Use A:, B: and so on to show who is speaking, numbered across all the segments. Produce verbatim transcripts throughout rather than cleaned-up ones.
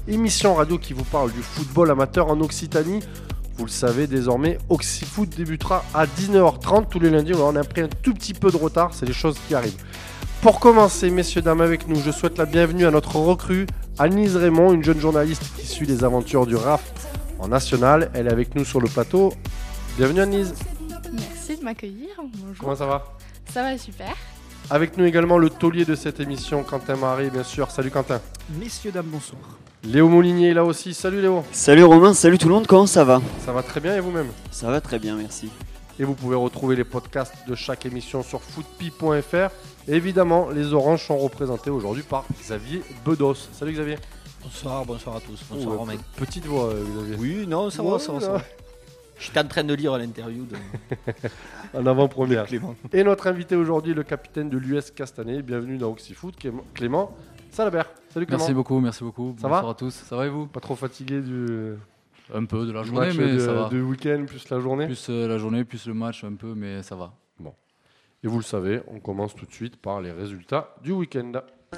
A: émission radio qui vous parle du football amateur en Occitanie. Vous le savez désormais, Oxyfoot débutera à dix-neuf heures trente tous les lundis. On a pris un tout petit peu de retard, c'est les choses qui arrivent. Pour commencer, messieurs, dames, avec nous, je souhaite la bienvenue à notre recrue, Anne-Lise Raymond, une jeune journaliste qui suit les aventures du R A F en national. Elle est avec nous sur le plateau. Bienvenue Anne-Lise.
B: Merci de m'accueillir. Bonjour.
A: Comment ça va ?
B: Ça va super.
A: Avec nous également le taulier de cette émission, Quentin Marie, bien sûr. Salut Quentin.
C: Messieurs, dames, bonsoir.
A: Léo Moulinier est là aussi. Salut Léo.
D: Salut Romain, salut tout le monde, comment ça va ?
A: Ça va très bien et vous-même ?
D: Ça va très bien, merci.
A: Et vous pouvez retrouver les podcasts de chaque émission sur footpi point f r. Et évidemment, les Oranges sont représentés aujourd'hui par Xavier Bedos. Salut Xavier.
E: Bonsoir, bonsoir à tous. Bonsoir
A: Ouh,
E: Romain.
A: Petite voix, euh, Xavier.
E: Oui, non, ça
A: Ouais,
E: va, ça va, ça va.
A: ouais.
E: J'étais en train de lire l'interview de
A: En avant-première.
E: Clément.
A: Et notre invité aujourd'hui, le capitaine de l'U S Castanet. Bienvenue dans Oxyfoot, Clément Salabert. Salut Clément.
F: Merci beaucoup, merci beaucoup.
A: Ça
F: Bonsoir
A: va
F: à tous. Ça va et vous ?
A: Pas trop fatigué du,
F: Un peu de la
A: du
F: journée,
A: match
F: mais
A: de,
F: ça va.
A: du week-end plus la journée.
F: Plus euh, la journée, plus le match, un peu, mais ça va.
A: Et vous le savez, on commence tout de suite par les résultats du week-end.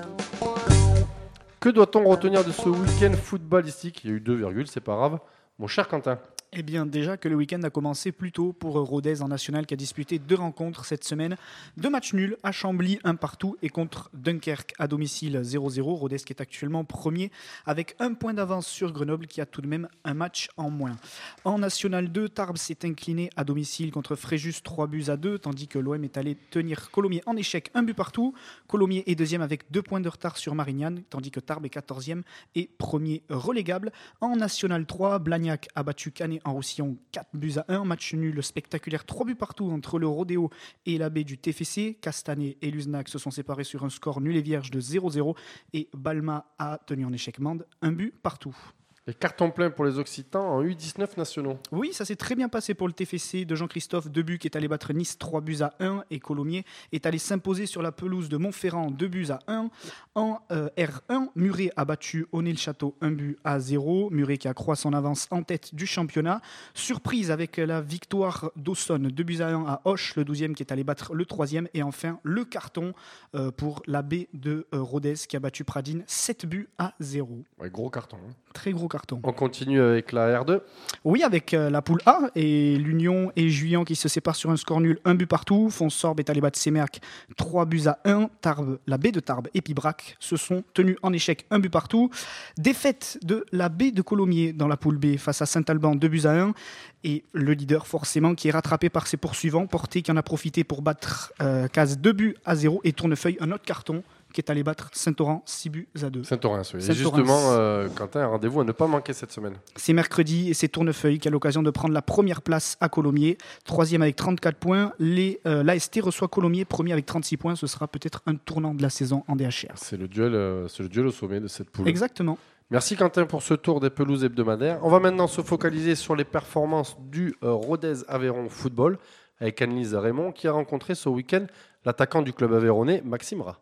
A: Que doit-on retenir de ce week-end footballistique ? Il y a eu deux virgules, c'est pas grave. Mon cher Quentin.
C: Eh bien, déjà que le week-end a commencé plus tôt pour Rodez en national qui a disputé deux rencontres cette semaine. Deux matchs nuls à Chambly, un partout, et contre Dunkerque à domicile zéro zéro. Rodez qui est actuellement premier avec un point d'avance sur Grenoble qui a tout de même un match en moins. En national deux, Tarbes s'est incliné à domicile contre Fréjus trois buts à deux, tandis que l'O M est allé tenir Colomiers en échec, un but partout. Colomiers est deuxième avec deux points de retard sur Marignane, tandis que Tarbes est quatorzième et premier relégable. En national trois, Blagnac a battu Canet en Roussillon, quatre buts à un, match nul spectaculaire, trois buts partout entre le Rodéo et la baie du T F C. Castanet et Luznac se sont séparés sur un score nul et vierge de zéro zéro et Balma a tenu en échec Mende, un but partout.
A: Les cartons pleins pour les Occitans en U dix-neuf nationaux.
C: Oui, ça s'est très bien passé pour le T F C de Jean-Christophe Debuc qui est allé battre Nice trois buts à un et Colomiers est allé s'imposer sur la pelouse de Montferrand deux buts à un. En euh, R un, Muret a battu Onet-le-Château un but à zéro. Muret qui accroît son avance en tête du championnat. Surprise avec la victoire d'Aussonne deux buts à un à Auch, le douzième qui est allé battre le troisième. Et enfin, le carton euh, pour la baie de euh, Rodez qui a battu Pradine sept buts à zéro.
A: Ouais, gros carton. Hein.
C: Très gros carton.
A: On continue avec la R deux.
C: Oui, avec euh, la poule A et l'Union et Juillan qui se séparent sur un score nul, un but partout. Fonsorbe est allé battre Séméac trois buts à un. Tarbes, la baie de Tarbes et Pibrac se sont tenus en échec, un but partout. Défaite de la baie de Colomiers dans la poule B face à Saint-Alban, deux buts à un. Et le leader forcément qui est rattrapé par ses poursuivants. Porté qui en a profité pour battre euh, Cazes deux buts à zéro et Tournefeuille un autre carton qui est allé battre Saint-Orens six buts à deux.
A: Saint-Orens, oui.
C: Saint-Orens.
A: Et justement, euh, Quentin, un rendez-vous à ne pas manquer cette semaine.
C: C'est mercredi et c'est Tournefeuille qui a l'occasion de prendre la première place à Colomiers. Troisième avec trente-quatre points. Les, euh, L'A S T reçoit Colomiers, premier avec trente-six points. Ce sera peut-être un tournant de la saison en D H R.
A: C'est le duel, euh, c'est le duel au sommet de cette poule.
C: Exactement.
A: Merci Quentin pour ce tour des pelouses hebdomadaires. On va maintenant se focaliser sur les performances du euh, Rodez Aveyron Football avec Anne-Lise Raymond qui a rencontré ce week-end l'attaquant du club aveyronnais, Maxime Rat.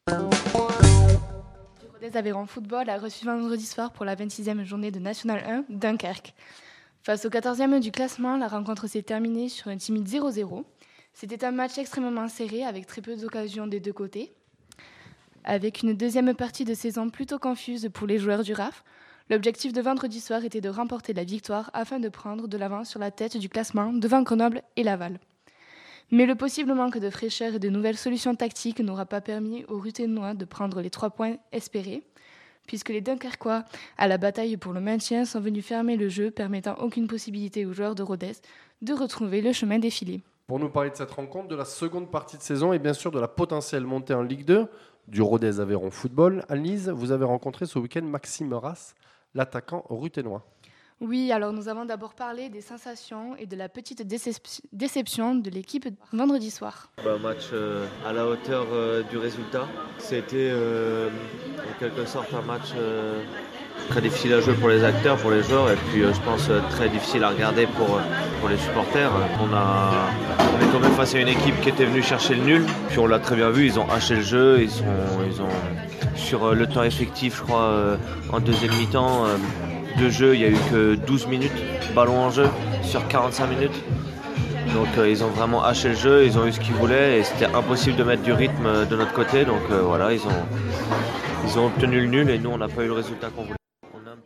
B: Rodez Aveyron Football a reçu vendredi soir pour la vingt-sixième journée de National un Dunkerque. Face au quatorzième du classement, la rencontre s'est terminée sur un timide zéro zéro. C'était un match extrêmement serré avec très peu d'occasions des deux côtés. Avec une deuxième partie de saison plutôt confuse pour les joueurs du R A F, l'objectif de vendredi soir était de remporter la victoire afin de prendre de l'avance sur la tête du classement devant Grenoble et Laval. Mais le possible manque de fraîcheur et de nouvelles solutions tactiques n'aura pas permis aux Ruthénois de prendre les trois points espérés, puisque les Dunkerquois, à la bataille pour le maintien, sont venus fermer le jeu, permettant aucune possibilité aux joueurs de Rodez de retrouver le chemin des filets.
A: Pour nous parler de cette rencontre, de la seconde partie de saison et bien sûr de la potentielle montée en Ligue deux du Rodez Aveyron Football, Anne-Lise, vous avez rencontré ce week-end Maxime Ras, l'attaquant ruthénois.
B: Oui, alors nous avons d'abord parlé des sensations et de la petite décep- déception de l'équipe vendredi soir.
G: Un match euh, à la hauteur euh, du résultat. C'était euh, en quelque sorte un match euh, très difficile à jouer pour les acteurs, pour les joueurs, et puis euh, je pense euh, très difficile à regarder pour, euh, pour les supporters. On, a, on est tombé face à une équipe qui était venue chercher le nul, puis on l'a très bien vu, ils ont haché le jeu, ils, sont, ils ont sur euh, le temps effectif, je crois, euh, en deuxième mi-temps, euh, de jeu, il n'y a eu que douze minutes, ballon en jeu, sur quarante-cinq minutes. Donc euh, ils ont vraiment haché le jeu, ils ont eu ce qu'ils voulaient et c'était impossible de mettre du rythme de notre côté. Donc euh, voilà, ils ont, ils ont obtenu le nul et nous on n'a pas eu le résultat qu'on voulait. On a un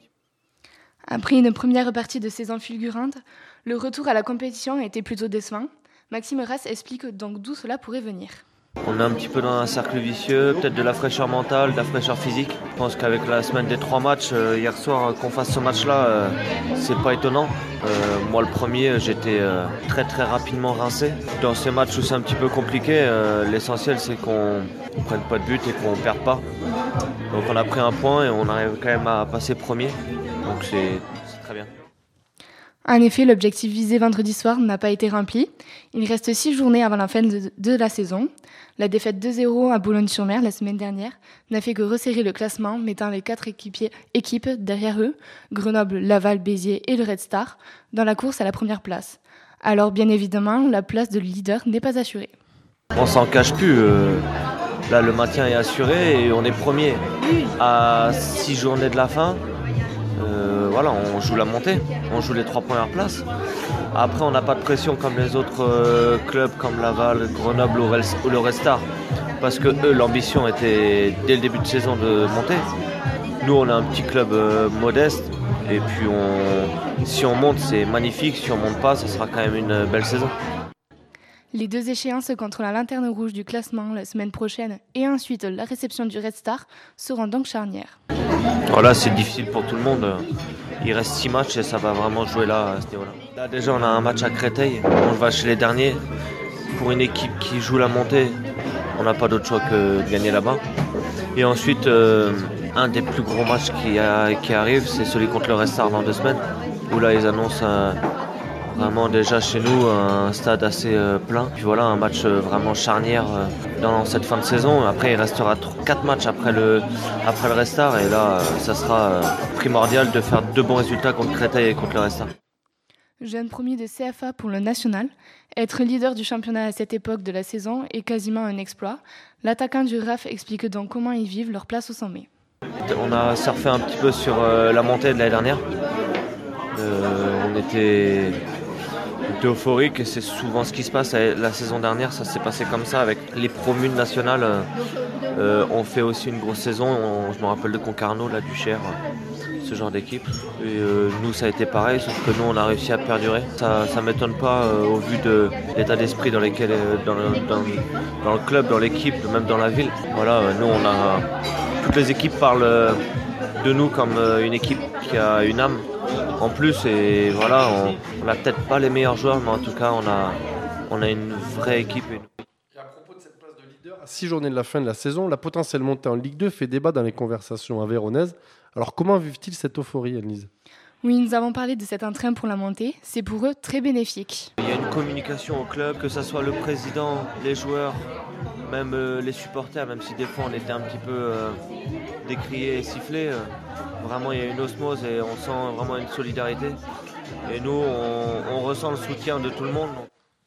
B: Après une première partie de saison fulgurante, le retour à la compétition était plutôt décevant. Maxime Rass explique donc d'où cela pourrait venir.
G: On est un petit peu dans un cercle vicieux, peut-être de la fraîcheur mentale, de la fraîcheur physique. Je pense qu'avec la semaine des trois matchs, euh, hier soir, euh, qu'on fasse ce match-là, euh, c'est pas étonnant. Euh, moi, le premier, j'étais euh, très très rapidement rincé. Dans ces matchs où c'est un petit peu compliqué, euh, l'essentiel c'est qu'on ne prenne pas de but et qu'on ne perde pas. Donc on a pris un point et on arrive quand même à passer premier. Donc c'est, c'est très bien.
B: En effet, l'objectif visé vendredi soir n'a pas été rempli. Il reste six journées avant la fin de, de la saison. La défaite deux zéro à Boulogne-sur-Mer la semaine dernière n'a fait que resserrer le classement, mettant les quatre équipiers, équipes derrière eux, Grenoble, Laval, Béziers et le Red Star, dans la course à la première place. Alors bien évidemment, la place de leader n'est pas assurée.
G: On s'en cache plus. Euh, là, le maintien est assuré et on est premier. À six journées de la fin, euh, voilà, on joue la montée, on joue les trois premières places. Après, on n'a pas de pression comme les autres euh, clubs comme Laval, Grenoble ou, Rel- ou le Red Star, parce que eux, l'ambition était dès le début de saison de monter. Nous, on est un petit club euh, modeste, et puis on, si on monte, c'est magnifique. Si on monte pas, ça sera quand même une belle saison.
B: Les deux échéances contre la lanterne rouge du classement la semaine prochaine et ensuite la réception du Red Star seront donc charnières.
G: Voilà, c'est difficile pour tout le monde. Il reste six matchs et ça va vraiment jouer là, à ce niveau-là. Là, déjà, on a un match à Créteil. On va chez les derniers. Pour une équipe qui joue la montée, on n'a pas d'autre choix que de gagner là-bas. Et ensuite, euh, un des plus gros matchs qui, a, qui arrive, c'est celui contre le Red Star dans deux semaines, où là, ils annoncent un, vraiment déjà chez nous un stade assez euh, plein. Puis voilà, un match euh, vraiment charnière euh, dans cette fin de saison. Après, il restera quatre matchs après le, après le Red Star. Et là, euh, ça sera euh, primordial de faire deux bons résultats contre Créteil et contre le Red Star.
B: Jeune premier de C F A pour le national, être leader du championnat à cette époque de la saison est quasiment un exploit. L'attaquant du R A F explique donc comment ils vivent leur place au sommet.
G: On a surfé un petit peu sur euh, la montée de l'année dernière. Euh, on était... On était euphorique et c'est souvent ce qui se passe. La saison dernière, ça s'est passé comme ça avec les promunes nationales. Euh, on fait aussi une grosse saison. On, je me rappelle de Concarneau, là, du Cher, ce genre d'équipe. Et euh, nous, ça a été pareil, sauf que nous, on a réussi à perdurer. Ça ne m'étonne pas euh, au vu de l'état d'esprit dans, lesquels, dans, le, dans, dans le club, dans l'équipe, même dans la ville. Voilà, euh, nous, on a toutes les équipes parlent de nous comme euh, une équipe qui a une âme. En plus, et voilà, on n'a peut-être pas les meilleurs joueurs, mais en tout cas, on a, on a une vraie équipe.
A: Et à propos de cette place de leader, à six journées de la fin de la saison, la potentielle montée en Ligue deux fait débat dans les conversations aveyronaises. Alors, comment vivent-ils cette euphorie, Annelise ?
B: Oui, nous avons parlé de cet entrain pour la montée. C'est pour eux très bénéfique.
G: Il y a une communication au club, que ce soit le président, les joueurs, même euh, les supporters, même si des fois on était un petit peu euh, décriés et sifflés. Euh, vraiment, il y a une osmose et on sent vraiment une solidarité. Et nous, on, on ressent le soutien de tout le monde.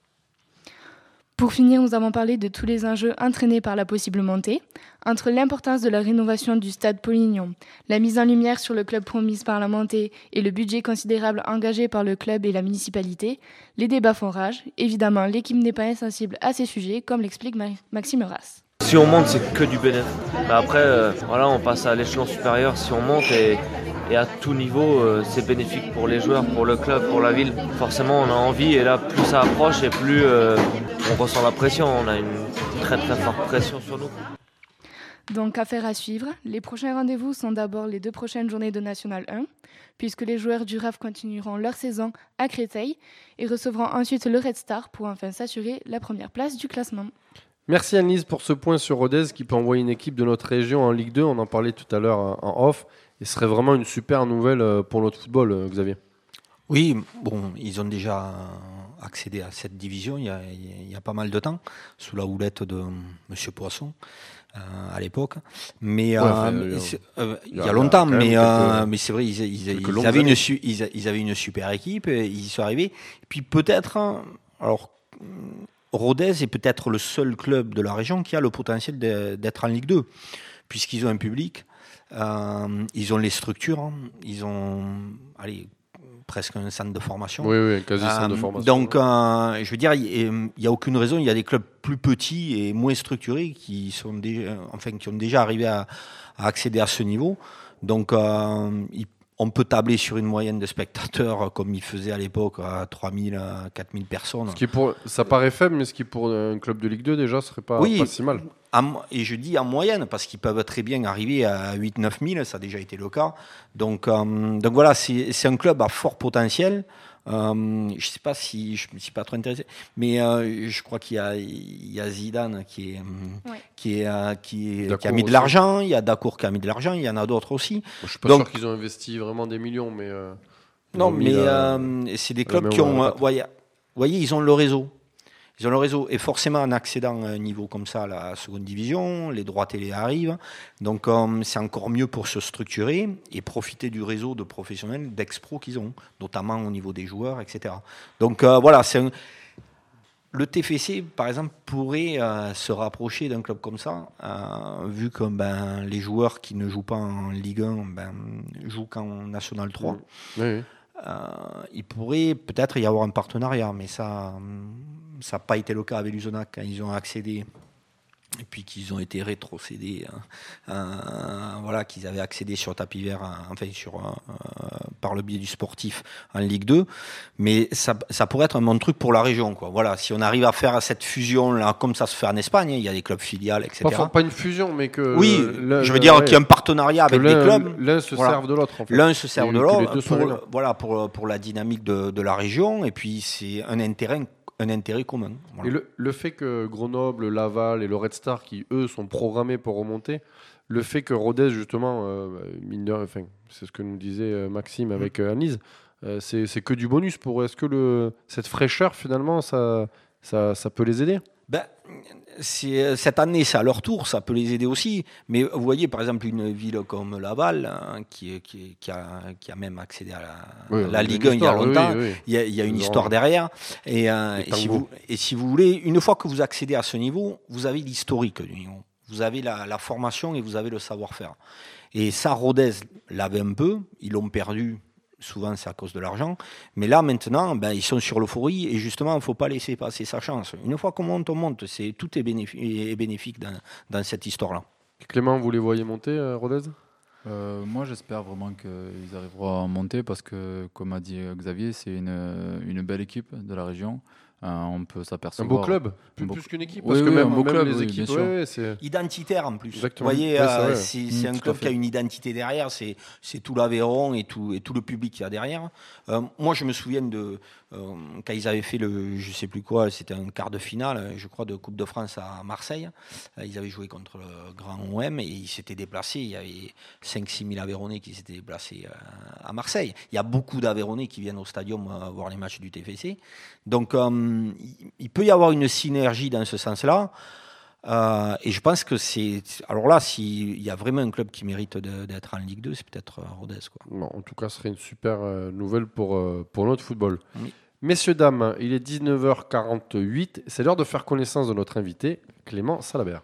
B: Pour finir, nous avons parlé de tous les enjeux entraînés par la possible montée. Entre l'importance de la rénovation du stade Polignon, la mise en lumière sur le club promise par la montée et le budget considérable engagé par le club et la municipalité, les débats font rage. Évidemment, l'équipe n'est pas insensible à ces sujets, comme l'explique Maxime Rass.
G: Si on monte, c'est que du bénéfice. Après, euh, voilà, on passe à l'échelon supérieur. Si on monte et, et à tout niveau, euh, c'est bénéfique pour les joueurs, pour le club, pour la ville. Forcément, on a envie et là, plus ça approche et plus euh, on ressent la pression. On a une très très forte pression sur nous.
B: Donc, affaire à suivre. Les prochains rendez-vous sont d'abord les deux prochaines journées de National un, puisque les joueurs du R A F continueront leur saison à Créteil et recevront ensuite le Red Star pour enfin s'assurer la première place du classement.
A: Merci Annelise pour ce point sur Rodez qui peut envoyer une équipe de notre région en Ligue deux. On en parlait tout à l'heure en off. Et ce serait vraiment une super nouvelle pour notre football, Xavier.
E: Oui, bon, ils ont déjà accédé à cette division il y a, il y a pas mal de temps, sous la houlette de M. Poisson. Euh, à l'époque, mais, ouais, euh, enfin, mais euh, il y a, y a longtemps, mais, quelques, euh, mais c'est vrai, ils, ils, ils, avaient une, ils, ils avaient une super équipe, ils y sont arrivés. Et puis peut-être, alors, Rodez est peut-être le seul club de la région qui a le potentiel de, d'être en Ligue deux, puisqu'ils ont un public, euh, ils ont les structures, hein, ils ont, allez, presque un centre de formation.
A: Oui, oui, quasi euh, centre de formation.
E: Donc, euh, je veux dire, il n'y a aucune raison. Il y a des clubs plus petits et moins structurés qui sont déjà, enfin, qui ont déjà arrivé à, à accéder à ce niveau. Donc, euh, il, on peut tabler sur une moyenne de spectateurs comme il faisait à l'époque à trois mille à quatre mille personnes.
A: Ce qui pour, ça paraît faible, mais ce qui pour un club de Ligue deux déjà serait pas,
E: oui,
A: pas si mal.
E: En, et je dis en moyenne parce qu'ils peuvent très bien arriver à huit neuf mille, ça a déjà été le cas. Donc, euh, donc voilà, c'est, c'est un club à fort potentiel. Euh, je ne sais pas si je ne me suis pas trop intéressé, mais euh, je crois qu'il y a, il y a Zidane qui, est,
B: Ouais.
E: qui, est, euh, qui, est, qui a
A: Dacour
E: mis de
A: aussi.
E: l'argent, il y a Dacour qui a mis de l'argent, il y en a d'autres aussi.
A: Moi, je suis pas
E: Donc-
A: sûr qu'ils ont investi vraiment des millions, mais euh, ils
E: Non,
A: ont mis
E: mais
A: la-
E: euh, c'est des
A: la
E: clubs
A: main
E: qui
A: au
E: ont.
A: la
E: euh,
A: patte.
E: voyez, voyez, ils ont le réseau. Ils ont le réseau. Et forcément, en accédant à un niveau comme ça, à la seconde division, les droits télé arrivent. Donc, euh, c'est encore mieux pour se structurer et profiter du réseau de professionnels, d'ex-pros qu'ils ont, notamment au niveau des joueurs, et cetera. Donc, euh, voilà, c'est un. Le T F C, par exemple, pourrait euh, se rapprocher d'un club comme ça, euh, vu que ben, les joueurs qui ne jouent pas en Ligue un ben, jouent qu'en National trois.
A: Mm. Oui, oui.
E: Euh, il pourrait peut-être y avoir un partenariat, mais ça ça n'a pas été le cas avec Luzenac quand ils ont accédé et puis qu'ils ont été rétrocédés, hein, euh, voilà, qu'ils avaient accédé sur tapis vert, hein, enfin sur, euh, par le biais du sportif en Ligue deux. Mais ça, ça pourrait être un bon truc pour la région, quoi. Voilà, si on arrive à faire cette fusion là, comme ça se fait en Espagne, hein, il y a des clubs filiales, et cetera.
A: Pas, pas une fusion, mais que.
E: Oui,
A: le-
E: je veux
A: le-
E: dire
A: ouais,
E: qu'il y a un partenariat
A: que
E: avec des
A: l'un-
E: clubs.
A: L'un se
E: Voilà.
A: serve de l'autre, en fait.
E: L'un se sert
A: Et
E: de
A: que les
E: l'autre
A: deux soient
E: pour,
A: gagnants.
E: voilà, pour, pour la dynamique de, de la région, et puis c'est un intérêt, un intérêt commun. Voilà.
A: Et le, le fait que Grenoble, Laval et le Red Star, qui eux sont programmés pour remonter, le fait que Rodez, justement, euh, mine de rien, enfin, c'est ce que nous disait euh, Maxime avec euh, Anise, euh, c'est, c'est que du bonus pour eux. Est-ce que le, cette fraîcheur, finalement, ça, ça, ça peut les aider?
E: Ben, c'est, cette année, c'est à leur tour, ça peut les aider aussi. Mais vous voyez, par exemple, une ville comme Laval, hein, qui, qui, qui, a, qui a même accédé à la,
A: Oui,
E: la
A: une
E: Ligue un il y a
A: histoire, oui,
E: longtemps,
A: oui, oui.
E: il y a, il y a une
A: Ils
E: histoire
A: auront-
E: derrière. Et, euh,
A: Les
E: et, si
A: tangos.
E: vous, et si vous voulez, une fois que vous accédez à ce niveau, vous avez l'historique du niveau. Vous avez la, la formation et vous avez le savoir-faire. Et ça, Rodez l'avait un peu, ils l'ont perdu. Souvent, c'est à cause de l'argent. Mais là, maintenant, ben, ils sont sur l'euphorie. Et justement, il ne faut pas laisser passer sa chance. Une fois qu'on monte, on monte. C'est, tout est bénéfique, est bénéfique dans, dans cette histoire-là.
A: Clément, vous les voyez monter, euh, Rodez?
F: Euh, moi, j'espère vraiment qu'ils arriveront à monter parce que, comme a dit Xavier, c'est une, une belle équipe de la région. Euh, on peut
A: Un
F: s'apercevoir.
A: beau club, plus,
F: beau-
A: plus qu'une équipe.
F: Oui,
A: Parce que
F: oui,
A: même,
F: un beau
A: même
F: club,
A: les
F: oui,
A: équipes,
F: bien sûr.
A: ouais, ouais, c'est...
E: Identitaire en plus.
A: Exactement.
E: Vous voyez,
A: Ouais, c'est
E: euh,
A: vrai.
E: c'est,
F: Mmh,
E: c'est un
F: tout à
E: club
F: fait.
E: qui a une identité derrière, c'est, c'est tout l'Aveyron et tout, et tout le public qu'il y a derrière. Euh, moi, je me souviens de euh, quand ils avaient fait le, je sais plus quoi, c'était un quart de finale, je crois, de Coupe de France à Marseille. Euh, Ils avaient joué contre le Grand O M et ils s'étaient déplacés. Il y avait cinq six mille Aveyronnais qui s'étaient déplacés euh, à Marseille. Il y a beaucoup d'Aveyronnais qui viennent au stadium euh, voir les matchs du T F C. Donc, euh, il, il peut y avoir une synergie dans ce sens-là. Euh, et je pense que c'est. Alors là, s'il y a vraiment un club qui mérite de, d'être en Ligue deux, c'est peut-être euh, Rodez, quoi.
A: Bon, en tout cas, ce serait une super euh, nouvelle pour, euh, pour notre football.
E: Oui.
A: Messieurs, dames, il est dix-neuf heures quarante-huit. C'est l'heure de faire connaissance de notre invité, Clément Salabert.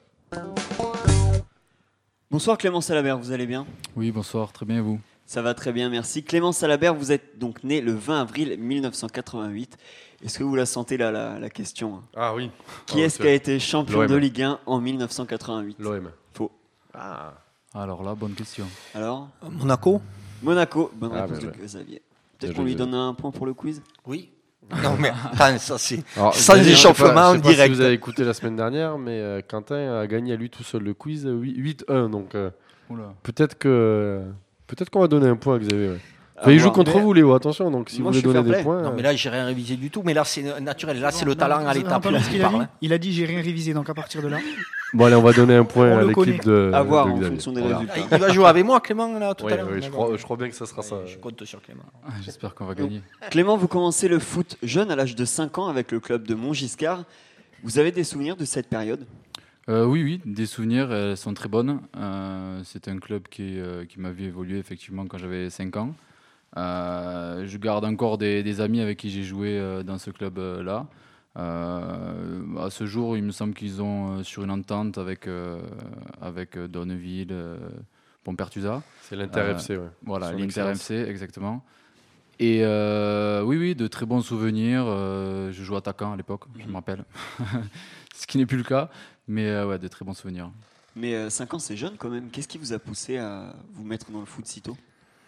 D: Bonsoir Clément Salabert, vous allez bien?
F: Oui, bonsoir, très bien, et vous?
D: Ça va très bien, merci. Clément Salabert, vous êtes donc né le vingt avril mille neuf cent quatre-vingt-huit. Est-ce que vous la sentez là, la, la question?
A: Ah oui.
D: Qui
A: Ah,
D: est-ce
A: ok.
D: qui a été champion
A: L'O M.
D: de Ligue un en mille neuf cent quatre-vingt-huit?
A: L'O M.
D: Faux.
A: Ah.
F: Alors là, bonne question.
D: Alors?
E: Monaco?
D: Monaco, bonne
A: Ah,
D: réponse
A: bah,
D: de
A: ouais.
D: Xavier.
A: Bien
D: Peut-être qu'on
A: joué,
D: lui
A: Xavier.
D: donne un point pour le quiz?
E: Oui. Non, mais attends, ça c'est.
A: Alors,
E: Sans
A: je sais pas-
E: échauffement,
A: je sais pas
E: direct.
A: Si vous avez écouté la semaine dernière, mais euh, Quentin a gagné à lui tout seul le quiz euh, huit un. Donc euh,
F: Oula.
A: peut-être que peut-être qu'on va donner un point à Xavier. Ouais.
D: À
A: Enfin, il joue
D: voir.
A: contre
E: Mais-
A: vous, Léo. Attention. Donc si
D: Moi,
A: vous
D: je
A: voulez
D: suis
A: donner
D: fair
A: des
D: play.
A: points.
E: Non,
A: euh,
E: mais là, j'ai rien révisé du tout. Mais là, c'est naturel. Là, c'est le
C: Non,
E: talent
C: non,
E: à l'état.
C: entendez ce
E: plus
C: qu'il a
E: parle,
C: dit.
E: hein.
C: Il a dit j'ai rien révisé, donc à partir de là.
A: Bon, allez, on va donner un point
C: On
A: à
C: le
A: l'équipe
C: connaît.
A: de.
D: À voir
A: de
D: en
A: Xavier.
D: fonction des
A: Voilà.
D: résultats.
E: Il va jouer avec moi, Clément, là, tout
A: Oui,
E: à l'heure.
A: oui, je crois, je crois bien que ça sera ça.
E: Je compte sur Clément.
F: Ah, J'espère qu'on va gagner.
D: Clément, vous commencez le foot jeune à l'âge de cinq ans avec le club de Montgiscard. Vous avez des souvenirs de cette période?
F: Euh, oui, oui, des souvenirs, elles sont très bonnes. Euh, c'est un club qui, euh, qui m'a vu évoluer effectivement quand j'avais cinq ans. Euh, je garde encore des, des amis avec qui j'ai joué euh, dans ce club-là. Euh, à ce jour, il me semble qu'ils ont euh, sur une entente avec, euh, avec euh, Donneville, euh, Pompertusa.
A: C'est l'Inter F C, ouais.
F: Voilà,
A: Son
F: l'Inter
A: excellence.
F: F C, exactement. Et euh, oui, oui, de très bons souvenirs. Euh, je jouais attaquant à l'époque, je me rappelle. Ce qui n'est plus le cas, mais euh, ouais, de très bons souvenirs.
D: Mais euh, cinq ans, c'est jeune quand même. Qu'est-ce qui vous a poussé à vous mettre dans le foot si tôt?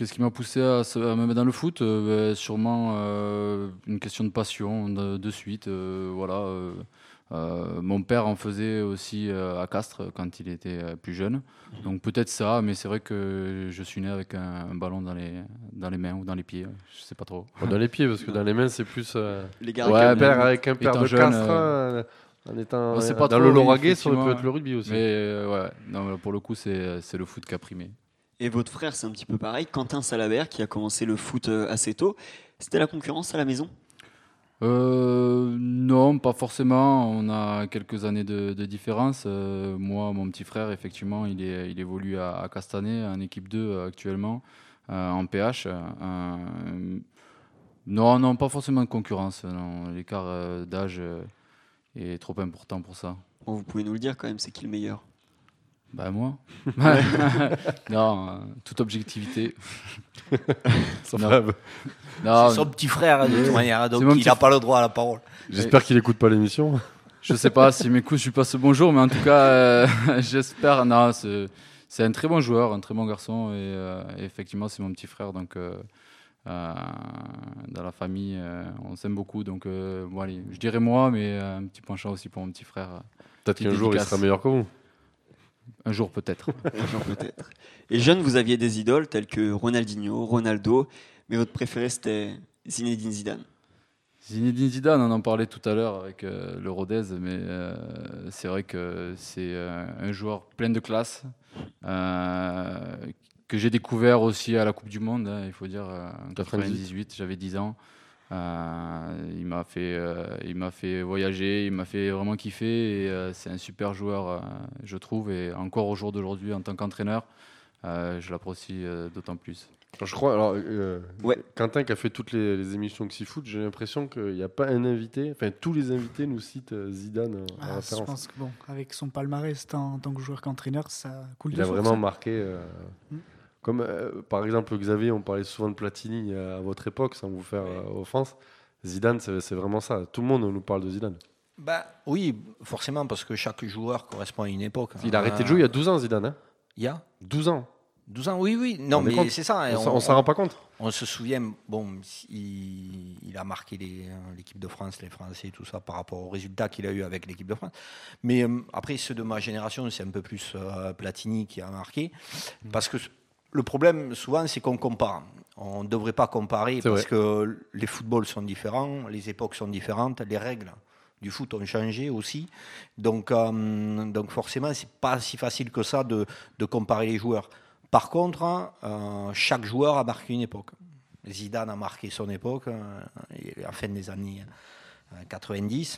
F: Qu'est-ce qui m'a poussé à, à me mettre dans le foot euh, ben, Sûrement euh, une question de passion, de, de suite. Euh, voilà. Euh, euh, mon père en faisait aussi euh, à Castres quand il était euh, plus jeune. Donc peut-être ça, mais c'est vrai que je suis né avec un, un ballon dans les, dans les mains ou dans les pieds. Je sais pas trop.
A: Bon, dans les pieds, parce que dans les mains, c'est plus. Euh,
D: Les gars,
A: ouais,
D: avec
A: père,
D: un-
A: avec un père de
F: jeune,
A: Castres.
F: euh,
A: Euh, en étant
F: bon, c'est
A: euh,
F: pas
A: dans
F: trop,
A: le
F: oui,
A: Lauragais, ça
F: effectivement,
A: peut être le rugby aussi.
F: Mais euh, ouais, non, pour le coup, c'est, c'est le foot qui a primé.
D: Et votre frère, c'est un petit peu pareil. Quentin Salabert, qui a commencé le foot euh, assez tôt. C'était la concurrence à la maison?
F: Euh, non, pas forcément. On a quelques années de, de différence. Euh, moi, mon petit frère, effectivement, il, est, il évolue à, à Castanet, en équipe deux euh, actuellement, euh, en P H. Euh, non, non, pas forcément de concurrence. Non. L'écart euh, d'âge euh, est trop important pour ça.
D: Bon, vous pouvez nous le dire quand même, c'est qui le meilleur?
F: Bah moi. Non, euh, toute objectivité.
A: Son
F: Non.
A: frère.
F: Non,
E: C'est son petit frère, de toute manière, donc
F: mon
E: il
F: petit
E: n'a pas le droit à la parole.
A: J'espère qu'il écoute pas l'émission.
F: je sais pas si mes coups, je lui passe le bonjour, mais en tout cas, euh, j'espère. Non, c'est, c'est un très bon joueur, un très bon garçon, et, euh, et effectivement, c'est mon petit frère, donc euh, euh, dans la famille, euh, on s'aime beaucoup, donc euh, bon, allez, je dirais moi, mais euh, un petit penchant aussi pour mon petit frère.
A: Peut-être
F: Petite
A: qu'un jour, il
F: dédicace.
A: sera meilleur que vous.
F: Un jour peut-être.
D: Genre, peut-être. Et jeune, vous aviez des idoles telles que Ronaldinho, Ronaldo, mais votre préféré, c'était Zinedine Zidane.
F: Zinedine Zidane, on en parlait tout à l'heure avec euh, le Rodez, mais euh, c'est vrai que c'est euh, un joueur plein de classe, euh, que j'ai découvert aussi à la Coupe du Monde, hein, il faut dire, euh, en quatre-vingt-dix-huit, j'avais dix ans. Euh, il m'a fait, euh, il m'a fait voyager, il m'a fait vraiment kiffer, et euh, c'est un super joueur, euh, je trouve, et encore au jour d'aujourd'hui, en tant qu'entraîneur, euh, je l'apprécie euh, d'autant plus.
A: Alors, je crois, alors, euh,
D: Ouais.
A: Quentin qui a fait toutes les, les émissions Oxyfoot, j'ai l'impression qu'il n'y a pas un invité, enfin tous les invités nous citent euh, Zidane euh, en
C: Ah, je
A: référence.
C: pense que bon, avec son palmarès tant en tant que joueur qu'entraîneur, ça coule
A: Il
C: de
A: a
C: source,
A: vraiment
C: hein.
A: marqué. euh,
C: Mm.
A: Comme euh, par exemple Xavier, on parlait souvent de Platini euh, à votre époque, sans vous faire euh, offense. Zidane, c'est, c'est vraiment ça. Tout le monde nous parle de Zidane.
E: Bah, oui, forcément, parce que chaque joueur correspond à une époque.
A: Il a arrêté de jouer il y a douze ans, Zidane. Hein
E: Il y a
A: douze ans.
E: douze ans, oui, oui. Non,
A: On est
E: mais
A: compte.
E: c'est ça. hein,
A: On, s'en- on s'en rend pas compte.
E: On se souvient, bon, il, il a marqué les- l'équipe de France, les Français, tout ça, par rapport aux résultats qu'il a eu avec l'équipe de France. Mais euh, après, ceux de ma génération, c'est un peu plus euh, Platini qui a marqué. Parce que le problème, souvent, c'est qu'on compare. On ne devrait pas comparer
A: C'est
E: parce
A: vrai.
E: que les footballs sont différents, les époques sont différentes, les règles du foot ont changé aussi. Donc, euh, donc forcément, c'est pas si facile que ça de, de comparer les joueurs. Par contre, euh, chaque joueur a marqué une époque. Zidane a marqué son époque, euh, à la fin des années euh, quatre-vingt-dix.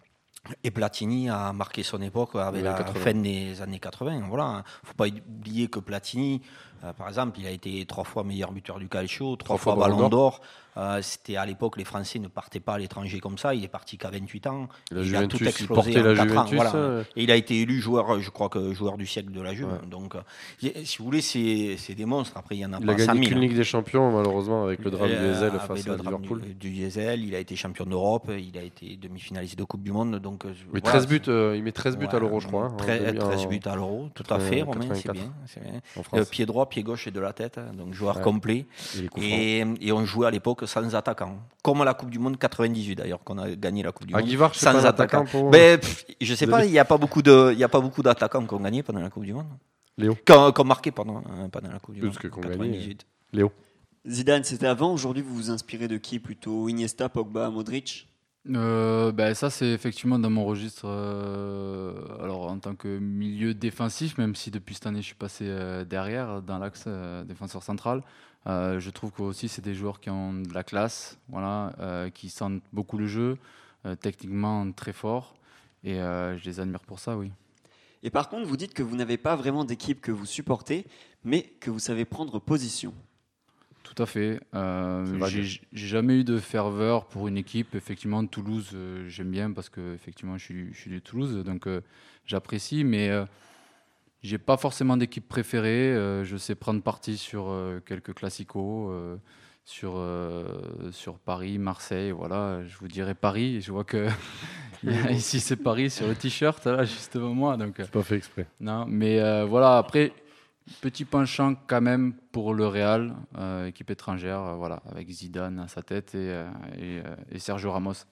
E: Et Platini a marqué son époque avec
A: Les
E: la
A: quatre-vingts.
E: fin des années quatre-vingts. Voilà. Faut pas oublier que Platini, euh, par exemple, il a été trois fois meilleur buteur du Calcio, trois,
A: Trois
E: fois,
A: fois Ballon
E: Ballon d'Or. Euh, c'était à l'époque, les Français ne partaient pas à l'étranger comme ça. Il est parti qu'à vingt-huit ans.
A: La
E: il
A: Juventus,
E: a tout
A: il
E: explosé
A: portait
E: en
A: la
E: quatre ans.
A: Juventus,
E: Voilà.
A: euh.
E: Et il a été élu joueur, je crois que joueur du siècle de la Juve.
A: Ouais.
E: Donc, euh, y- si vous voulez, c'est, c'est des monstres. Après, il y en a
A: Il
E: pas
A: a
E: cent
A: gagné
E: mille.
A: qu'une Ligue des Champions, malheureusement, avec le drame du
E: Euh,
A: Ezel
E: avec
A: face
E: le
A: à
E: drame
A: Liverpool.
E: Du, du Ezel, il a été champion d'Europe, il a été demi-finaliste de Coupe du Monde. Donc, euh,
A: Mais
E: voilà,
A: treize buts, euh, il met treize buts à
E: Ouais,
A: l'Euro, je crois. hein, en
E: treize,
A: demi-
E: treize
A: en-
E: buts à l'Euro, tout à
A: quatre-vingts,
E: fait, Romain, c'est
A: quatre-vingt-quatre.
E: bien. C'est bien.
A: en
E: Euh,
A: France.
E: pied droit, pied gauche et de la tête, donc joueur
A: Ouais.
E: complet.
A: Et les coups francs.
E: Et, et on jouait à l'époque sans attaquant, comme à la Coupe du Monde quatre-vingt-dix-huit d'ailleurs, qu'on a gagné la Coupe du
A: Ah,
E: Monde.
A: Guivard, c'est
E: sans
A: pas un
E: attaquant.
A: attaquant pour-
E: Ben, pff, je sais
A: Vous
E: pas,
A: avez-
E: il n'y a pas beaucoup de, il y a pas beaucoup d'attaquants qui ont gagné pendant la Coupe du Monde.
A: Léo.
E: Qui ont, qui ont marqué pendant, euh, pendant la Coupe du
A: Plus
E: Monde.
A: que qu'on
E: quatre-vingt-dix-huit.
A: Léo.
D: Zidane, c'était avant. Aujourd'hui, vous vous inspirez de qui plutôt? Iniesta, Pogba, Modric?
F: Euh, ben ça c'est effectivement dans mon registre euh, alors en tant que milieu défensif, même si depuis cette année je suis passé euh, derrière dans l'axe euh, défenseur central. Euh, je trouve que aussi c'est des joueurs qui ont de la classe, voilà, euh, qui sentent beaucoup le jeu, euh, techniquement très forts, et euh, je les admire pour ça, oui.
D: Et par contre, vous dites que vous n'avez pas vraiment d'équipe que vous supportez, mais que vous savez prendre position.
F: Tout à fait. Euh,
A: C'est vague.
F: j'ai j'ai jamais eu de ferveur pour une équipe. Effectivement, Toulouse, euh, j'aime bien parce que effectivement, je suis, je suis de Toulouse, donc euh, j'apprécie. Mais euh, j'ai pas forcément d'équipe préférée. Euh, je sais prendre parti sur euh, quelques classicos, euh, sur euh, sur Paris, Marseille. Voilà, je vous dirais Paris. Je vois que il y a ici c'est Paris sur le t-shirt là juste devant moi. Donc euh,
A: C'est pas fait exprès.
F: non, mais euh, voilà. Après, petit penchant quand même pour le Real, euh, équipe étrangère, euh, voilà, avec Zidane à sa tête et, euh, et, euh, et Sergio Ramos.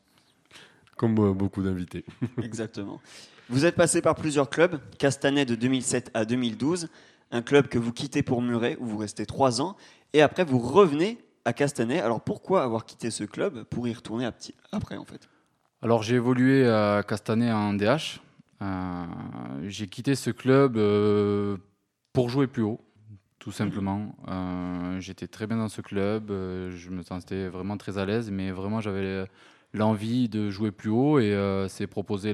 A: Comme euh, beaucoup d'invités.
D: Exactement. Vous êtes passé par plusieurs clubs, Castanet de deux mille sept à deux mille douze, un club que vous quittez pour Muret, où vous restez trois ans, et après vous revenez à Castanet. Alors pourquoi avoir quitté ce club pour y retourner à petit... après en fait?
F: Alors j'ai évolué à Castanet en D H. Euh, j'ai quitté ce club euh, pour jouer plus haut, tout simplement. Euh, j'étais très bien dans ce club, euh, je me sentais vraiment très à l'aise, mais vraiment j'avais l'envie de jouer plus haut et euh, c'est proposé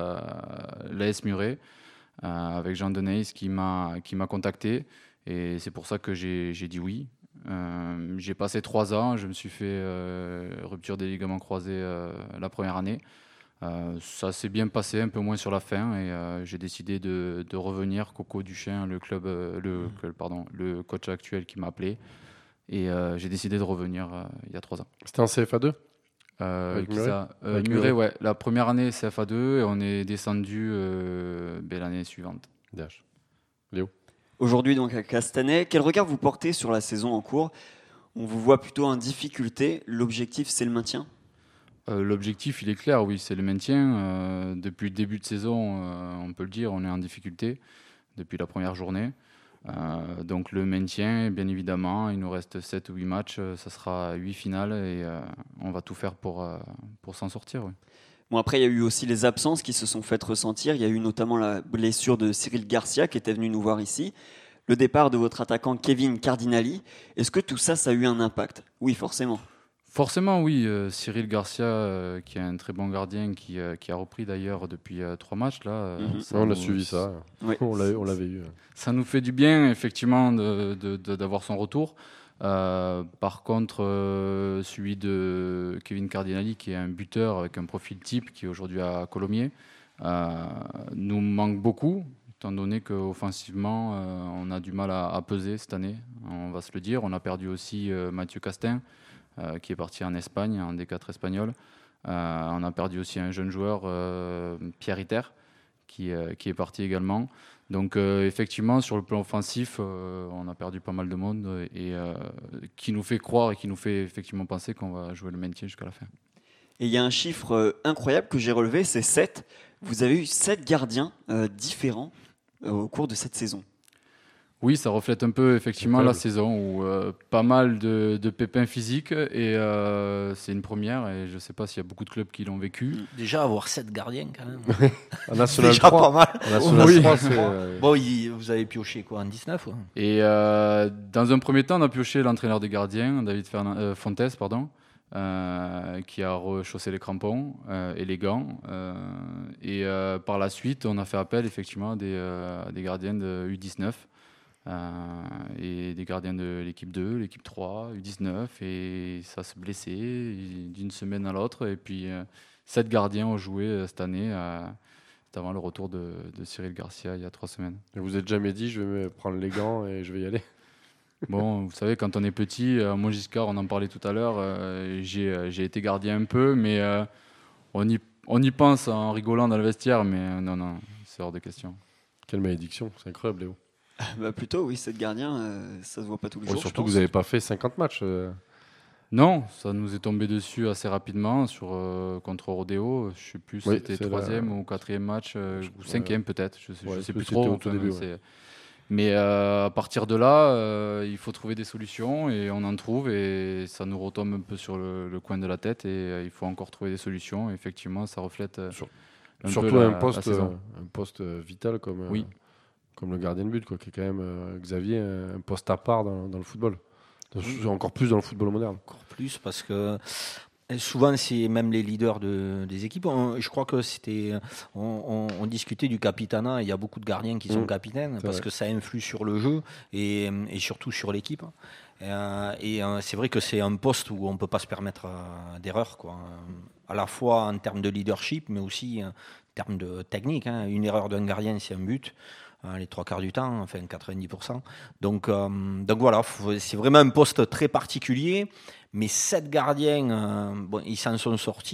F: la, l'A S Muret euh, avec Jean Deneys qui m'a, qui m'a contacté et c'est pour ça que j'ai, j'ai dit oui. Euh, j'ai passé trois ans, je me suis fait euh, rupture des ligaments croisés euh, la première année. Euh, ça s'est bien passé, un peu moins sur la fin, et euh, j'ai décidé de, de revenir. Coco Duchesne, le club, euh, le, mmh. pardon, le coach actuel qui m'a appelé, et euh, j'ai décidé de revenir euh, il y a trois ans.
A: C'était en C F A deux
F: euh, Avec Muret, ça, euh, avec Muret, ouais. La première année C F A deux, et on est descendu euh, ben, l'année suivante.
A: D H. Léo.
D: Aujourd'hui donc à Castanet, quel regard vous portez sur la saison en cours? On vous voit plutôt en difficulté. L'objectif, c'est le maintien?
F: Euh, l'objectif, il est clair, oui, c'est le maintien. Euh, depuis le début de saison, euh, on peut le dire, on est en difficulté depuis la première journée. Euh, donc le maintien, bien évidemment, il nous reste sept ou huit matchs, ça sera huit finales et euh, on va tout faire pour, euh, pour s'en sortir. Oui.
D: Bon, après, il y a eu aussi les absences qui se sont faites ressentir. Il y a eu notamment la blessure de Cyril Garcia qui était venu nous voir ici. Le départ de votre attaquant Kevin Cardinali. Est-ce que tout ça, ça a eu un impact? Oui, forcément.
F: Forcément, oui. Euh, Cyril Garcia, euh, qui est un très bon gardien, qui, euh, qui a repris d'ailleurs depuis euh, trois matchs. Là, euh,
A: mm-hmm. On nous, a suivi ça.
D: Oui.
A: On, l'avait, on l'avait eu.
F: Ça nous fait du bien, effectivement, de, de, de, d'avoir son retour. Euh, par contre, euh, celui de Kevin Cardinali, qui est un buteur avec un profil type, qui est aujourd'hui à Colomiers, euh, nous manque beaucoup, étant donné qu'offensivement, euh, on a du mal à, à peser cette année. On va se le dire. On a perdu aussi euh, Mathieu Castin, Euh, qui est parti en Espagne, en D quatre espagnol. Euh, on a perdu aussi un jeune joueur, euh, Pierre Iter, qui, euh, qui est parti également. Donc euh, effectivement, sur le plan offensif, euh, on a perdu pas mal de monde et euh, qui nous fait croire et qui nous fait effectivement penser qu'on va jouer le maintien jusqu'à la fin.
D: Et il y a un chiffre euh, incroyable que j'ai relevé, c'est sept. Vous avez eu sept gardiens euh, différents euh, au cours de cette saison.
F: Oui, ça reflète un peu effectivement la saison où euh, pas mal de, de pépins physiques et euh, c'est une première et je ne sais pas s'il y a beaucoup de clubs qui l'ont vécu.
E: Déjà avoir sept gardiens quand même.
A: En National
E: déjà
A: trois,
E: pas mal.
A: En National
F: oui.
A: trois, c'est, euh...
E: Bon, il, vous avez pioché quoi en dix-neuf ouais.
F: Et euh, dans un premier temps, on a pioché l'entraîneur des gardiens, David Fernan- euh, Fontes, pardon, euh, qui a rechaussé les crampons euh, et les gants. Euh, et euh, par la suite, on a fait appel effectivement à des, euh, à des gardiens de U dix-neuf. Euh, et des gardiens de l'équipe deux, l'équipe trois, U dix-neuf, et ça se blessait d'une semaine à l'autre. Et puis, euh, sept gardiens ont joué euh, cette année, euh, avant le retour de, de Cyril Garcia il y a trois semaines.
A: Et vous êtes jamais dit, je vais me prendre les gants et je vais y aller?
F: Bon, vous savez, quand on est petit, euh, moi Giscard, on en parlait tout à l'heure, euh, j'ai, euh, j'ai été gardien un peu, mais euh, on, y, on y pense en rigolant dans le vestiaire, mais euh, non, non, c'est hors de question.
A: Quelle malédiction, c'est incroyable, Léo.
D: Bah plutôt, oui, sept gardiens, euh, ça se voit pas tous les
A: ouais,
D: jours.
A: Surtout que vous n'avez pas fait cinquante matchs. Euh...
F: Non, ça nous est tombé dessus assez rapidement sur, euh, contre Rodeo. Je ne sais plus si
A: oui,
F: c'était
A: c'est
F: troisième
A: la...
F: ou quatrième match, euh, ou cinquième ouais. peut-être, je ne sais,
A: ouais,
F: je sais plus trop.
A: Au tout
F: enfin,
A: début, ouais.
F: Mais euh, à partir de là, euh, il faut trouver des solutions et on en trouve et ça nous retombe un peu sur le, le coin de la tête et euh, il faut encore trouver des solutions. Et effectivement, ça reflète euh,
A: sur...
F: un
A: surtout
F: peu
A: un
F: la,
A: poste,
F: la
A: euh, un poste vital comme.
F: Oui.
A: Euh... Comme le gardien de but, quoi, qui est quand même, euh, Xavier, un poste à part dans, dans le football. Dans, encore plus dans le football moderne.
E: Encore plus, parce que souvent, c'est même les leaders de, des équipes. On, je crois que c'était. On, on, on discutait du capitanat. Il y a beaucoup de gardiens qui sont mmh, capitaines parce vrai. que ça influe sur le jeu et, et surtout sur l'équipe. Et, euh, et euh, c'est vrai que c'est un poste où on ne peut pas se permettre euh, d'erreur, quoi. À la fois en termes de leadership, mais aussi en termes de technique. Hein. Une erreur d'un gardien, c'est un but. Les trois quarts du temps, enfin quatre-vingt-dix pour cent. Donc, euh, donc voilà, c'est vraiment un poste très particulier. Mais sept gardiens, euh, bon, ils s'en sont sortis.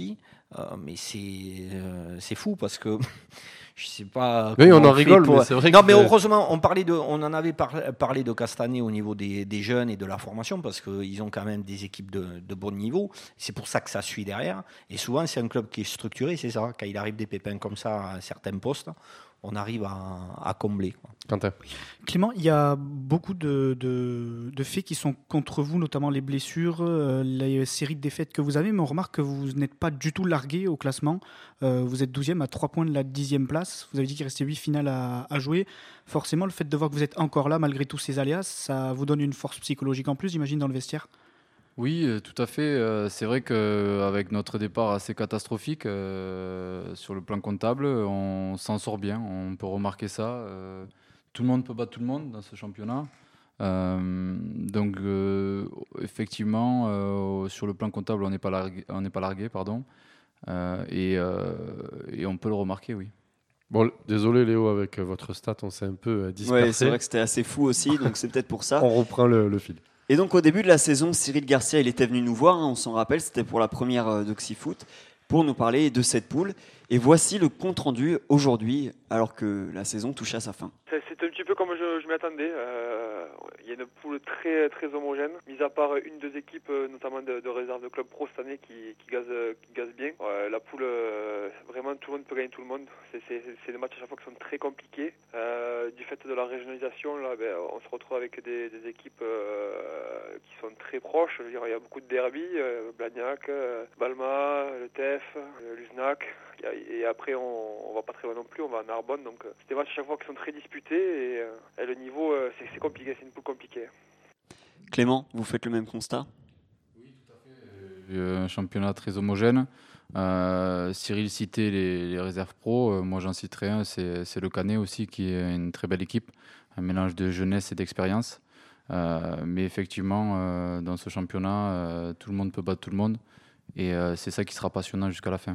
E: Euh, mais c'est euh, c'est fou parce que je sais pas.
A: Oui, on en
E: fait
A: rigole,
E: pour...
A: mais c'est vrai
E: non,
A: que
E: mais
A: c'est-
E: heureusement, on parlait de, on en avait par- parlé de Castanet au niveau des, des jeunes et de la formation parce qu'ils ont quand même des équipes de, de bon niveau. C'est pour ça que ça suit derrière. Et souvent, c'est un club qui est structuré, c'est ça. Quand il arrive des pépins comme ça à certains postes, on arrive à, à combler, quoi.
A: Quentin.
C: Clément, il y a beaucoup de, de, de faits qui sont contre vous, notamment les blessures, euh, les séries de défaites que vous avez, mais on remarque que vous n'êtes pas du tout largué au classement. Euh, vous êtes douzième à trois points de la dixième place. Vous avez dit qu'il restait huit finales à, à jouer. Forcément, le fait de voir que vous êtes encore là, malgré tous ces aléas, ça vous donne une force psychologique en plus, j'imagine, dans le vestiaire.
F: Oui, euh, tout à fait. Euh, C'est vrai qu'avec notre départ assez catastrophique euh, sur le plan comptable, on s'en sort bien. On peut remarquer ça. Euh, tout le monde peut battre tout le monde dans ce championnat. Euh, donc, euh, effectivement, euh, sur le plan comptable, on n'est pas largué, on n'est pas largué, pardon. Euh, et, euh, et on peut le remarquer, oui.
A: Bon, désolé Léo, avec votre stat, on s'est un peu euh, dispersé.
D: Ouais, c'est vrai que c'était assez fou aussi, donc c'est peut-être pour ça.
A: On reprend le, le fil.
D: Et donc au début de la saison, Cyril Garcia, il était venu nous voir, hein, on s'en rappelle, c'était pour la première euh, d'Oxyfoot, pour nous parler de cette poule. Et voici le compte-rendu aujourd'hui, alors que la saison touche à sa fin.
H: C'est c'est un petit peu comme je, je m'y attendais. Euh, il y a une poule très très homogène, mis à part une deux équipes, euh, notamment de, de réserve de club pro cette année, qui, qui gazent qui gazent bien. Ouais, la poule, euh, vraiment tout le monde peut gagner tout le monde. C'est, c'est, c'est des matchs à chaque fois qui sont très compliqués. Euh, du fait de la régionalisation, là, ben, on se retrouve avec des, des équipes euh, qui sont très proches. Je veux dire, il y a beaucoup de derbies, euh, Blagnac, euh, Balma, le T F, euh, l'Uznac. Et après, on, on va pas très loin non plus, on va à Narbonne. Donc, euh, c'est des matchs à chaque fois qui sont très disputés et, euh, et le niveau, euh, c'est, c'est compliqué, c'est une poule compliquée.
D: Clément, vous faites le même constat ?
F: Euh, Un championnat très homogène. Euh, Cyril citait les, les réserves pro. Euh, moi, j'en citerai un, c'est, c'est le Canet aussi, qui est une très belle équipe. Un mélange de jeunesse et d'expérience. Euh, mais effectivement, euh, dans ce championnat, euh, tout le monde peut battre tout le monde. Et euh, c'est ça qui sera passionnant jusqu'à la fin.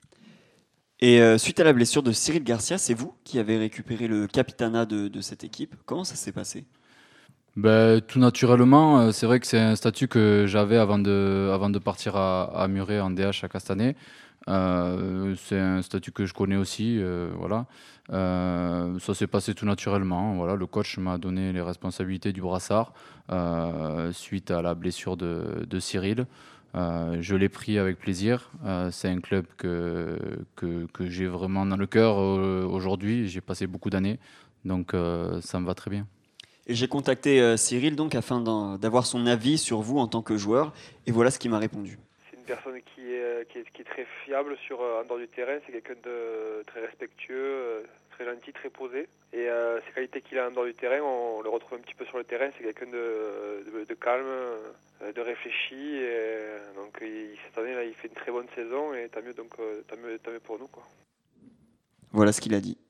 D: Et euh, suite à la blessure de Cyril Garcia, c'est vous qui avez récupéré le capitanat de, de cette équipe. Comment ça s'est passé ?
F: Ben, tout naturellement, euh, c'est vrai que c'est un statut que j'avais avant de, avant de partir à, à Muret en D H à Castanet. Euh, c'est un statut que je connais aussi, euh, voilà. Euh, ça s'est passé tout naturellement. Voilà, le coach m'a donné les responsabilités du brassard euh, suite à la blessure de, de Cyril. Euh, je l'ai pris avec plaisir. Euh, c'est un club que, que, que j'ai vraiment dans le cœur euh, aujourd'hui. J'ai passé beaucoup d'années, donc euh, ça me va très bien.
D: Et j'ai contacté euh, Cyril donc afin d'en- d'avoir son avis sur vous en tant que joueur. Et voilà ce qu'il m'a répondu.
H: C'est une personne qui est, qui est, qui est très fiable sur, euh, en dehors du terrain. C'est quelqu'un de très respectueux, euh, très gentil, très posé. Et euh, ces qualités qu'il a en dehors du terrain, on le retrouve un petit peu sur le terrain. C'est quelqu'un de, de, de calme, euh, de réfléchi. Et donc il, cette année, là, il fait une très bonne saison et tant mieux, donc, euh, tant mieux, tant mieux pour nous, quoi.
D: Voilà ce qu'il a dit.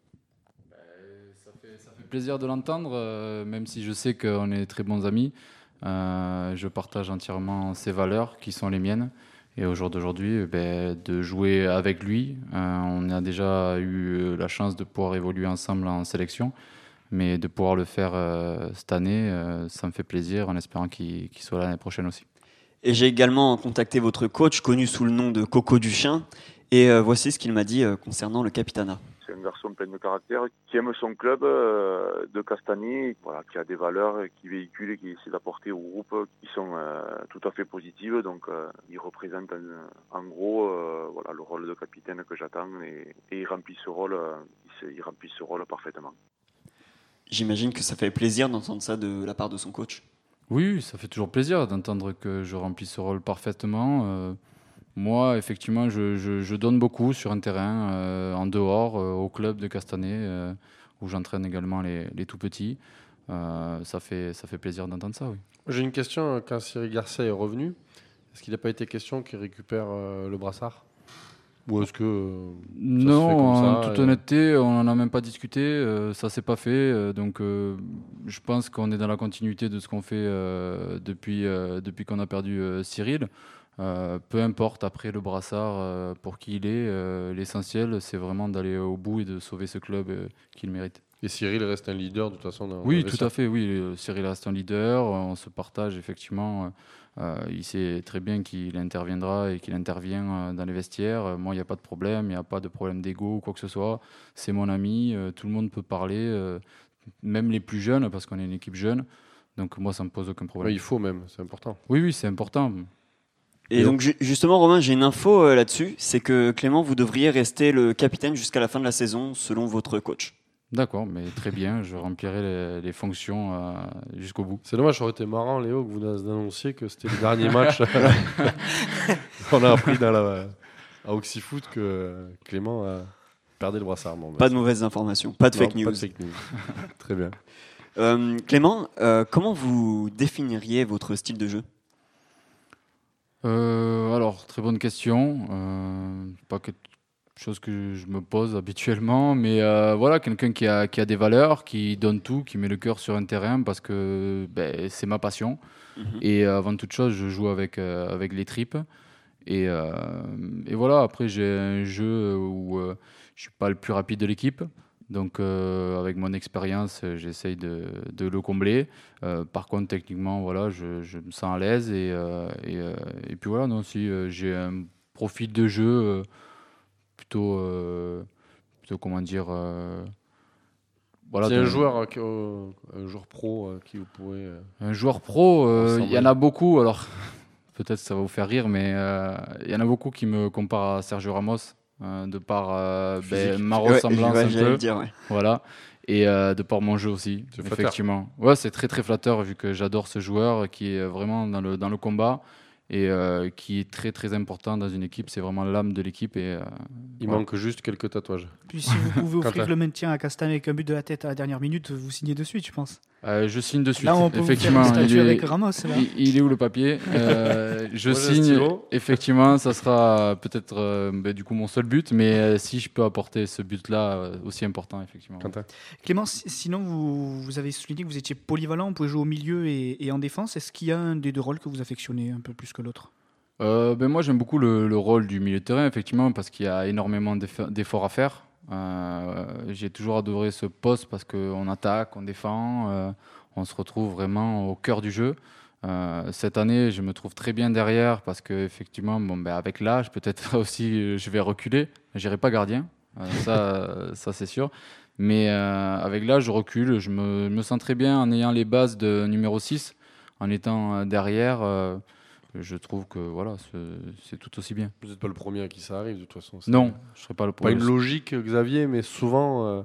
F: Ça fait, ça fait plaisir de l'entendre, euh, même si je sais qu'on est très bons amis. Euh, je partage entièrement ses valeurs qui sont les miennes. Et au jour d'aujourd'hui, ben, de jouer avec lui, euh, on a déjà eu la chance de pouvoir évoluer ensemble en sélection. Mais de pouvoir le faire euh, cette année, euh, ça me fait plaisir en espérant qu'il, qu'il soit là l'année prochaine aussi.
D: Et j'ai également contacté votre coach, connu sous le nom de Coco Duchien. Et euh, voici ce qu'il m'a dit euh, concernant le capitanat.
I: C'est un garçon plein de caractère, qui aime son club euh, de Castanet, voilà, qui a des valeurs, qui véhicule et qui essaie d'apporter au groupe, qui sont euh, tout à fait positives. Donc euh, il représente en, en gros euh, voilà, le rôle de capitaine que j'attends et, et il remplit ce rôle, euh, il, se, il remplit ce rôle parfaitement.
D: J'imagine que ça fait plaisir d'entendre ça de la part de son coach.
F: Oui, ça fait toujours plaisir d'entendre que je remplis ce rôle parfaitement. Euh, moi, effectivement, je, je, je donne beaucoup sur un terrain, euh, en dehors, euh, au club de Castanet, euh, où j'entraîne également les, les tout-petits. Euh, ça fait, ça fait plaisir d'entendre ça, oui.
A: J'ai une question. Quand Cyril Garcia est revenu, est-ce qu'il n'a pas été question qu'il récupère euh, le brassard ? Ou est-ce que euh,
F: Non, en
A: ça,
F: toute
A: et...
F: honnêteté, on n'en a même pas discuté, euh, ça s'est pas fait, euh, donc euh, je pense qu'on est dans la continuité de ce qu'on fait euh, depuis, euh, depuis qu'on a perdu euh, Cyril. Euh, peu importe après le brassard euh, pour qui il est, euh, l'essentiel c'est vraiment d'aller au bout et de sauver ce club euh, qu'il mérite.
A: Et Cyril reste un leader de toute façon dans
F: Oui,
A: dans
F: tout à fait. Oui, Cyril reste un leader. On se partage effectivement. Euh, il sait très bien qu'il interviendra et qu'il intervient dans les vestiaires. Moi, il n'y a pas de problème. Il n'y a pas de problème d'ego ou quoi que ce soit. C'est mon ami. Tout le monde peut parler, euh, même les plus jeunes, parce qu'on est une équipe jeune. Donc moi, ça ne me pose aucun problème.
A: Oui, il faut même, c'est important.
F: Oui, oui, c'est important.
D: Et donc justement, Romain, j'ai une info euh, là-dessus. C'est que Clément, vous devriez rester le capitaine jusqu'à la fin de la saison, selon votre coach.
F: D'accord, mais très bien, je remplirai les, les fonctions euh, jusqu'au bout.
A: C'est dommage, ça aurait été marrant, Léo, que vous nous annonciez que c'était le dernier match. On a appris dans la, à Oxyfoot que Clément a perdu le brassard. Bon,
D: pas de mauvaises informations, pas de
A: non,
D: fake news.
A: Pas de fake news. Très bien.
D: Euh, Clément, euh, comment vous définiriez votre style de jeu ?
F: euh, Alors, très bonne question. Euh, pas quelque chose que je me pose habituellement, mais euh, voilà, quelqu'un qui a, qui a des valeurs, qui donne tout, qui met le cœur sur un terrain parce que ben, c'est ma passion. Mm-hmm. Et euh, avant toute chose, je joue avec, euh, avec les tripes. Et, euh, et voilà, après, j'ai un jeu où euh, je ne suis pas le plus rapide de l'équipe. Donc, euh, avec mon expérience, j'essaye de, de le combler. Euh, par contre, techniquement, voilà, je, je me sens à l'aise. Et, euh, et, euh, et puis voilà, non, si euh, j'ai un profil de jeu euh, plutôt, euh, plutôt, comment dire... Euh,
A: voilà, c'est de... un, joueur, euh, un joueur pro euh, qui vous pourrait... Euh,
F: un joueur pro, il y en a beaucoup. Alors, peut-être ça va vous faire rire, mais il euh, y en a beaucoup qui me comparent à Sergio Ramos. Euh, de par euh, ben, ma ressemblance ouais, un peu, dire, ouais. Voilà, et euh, de par mon jeu aussi, c'est effectivement. Flatteur. Ouais, c'est très très flatteur vu que j'adore ce joueur qui est vraiment dans le dans le combat et euh, qui est très très important dans une équipe. C'est vraiment l'âme de l'équipe et euh,
A: il ouais. manque juste quelques tatouages.
C: Puis si vous pouvez offrir le maintien à Castagne avec un but de la tête à la dernière minute, vous signez de suite, je pense.
F: Euh, je signe de suite.
C: Là, on peut
F: effectivement.
C: Vous faire
F: il, est,
C: avec Ramos, là.
F: Il, il est où le papier euh, Je ouais, signe. Effectivement, ça sera peut-être euh, bah, du coup mon seul but, mais euh, si je peux apporter ce but-là euh, aussi important, effectivement.
A: Quentin.
C: Clément, sinon vous, vous avez souligné que vous étiez polyvalent, vous pouvez jouer au milieu et, et en défense. Est-ce qu'il y a un des deux rôles que vous affectionnez un peu plus que l'autre ?
F: euh, ben Moi, j'aime beaucoup le, le rôle du milieu de terrain, effectivement, parce qu'il y a énormément d'efforts à faire. Euh, j'ai toujours adoré ce poste parce qu'on attaque, on défend, euh, on se retrouve vraiment au cœur du jeu. Euh, cette année, je me trouve très bien derrière parce qu'effectivement, bon, ben avec l'âge, peut-être aussi, je vais reculer. Je n'irai pas gardien, euh, ça, ça c'est sûr. Mais euh, avec l'âge, je recule. Je me, me sens très bien en ayant les bases de numéro six, en étant derrière. Euh, Je trouve que voilà, c'est, c'est tout aussi bien.
A: Vous n'êtes pas le premier à qui ça arrive de toute façon.
F: Non, je ne serai pas le premier.
A: Pas une logique, Xavier, mais souvent, euh,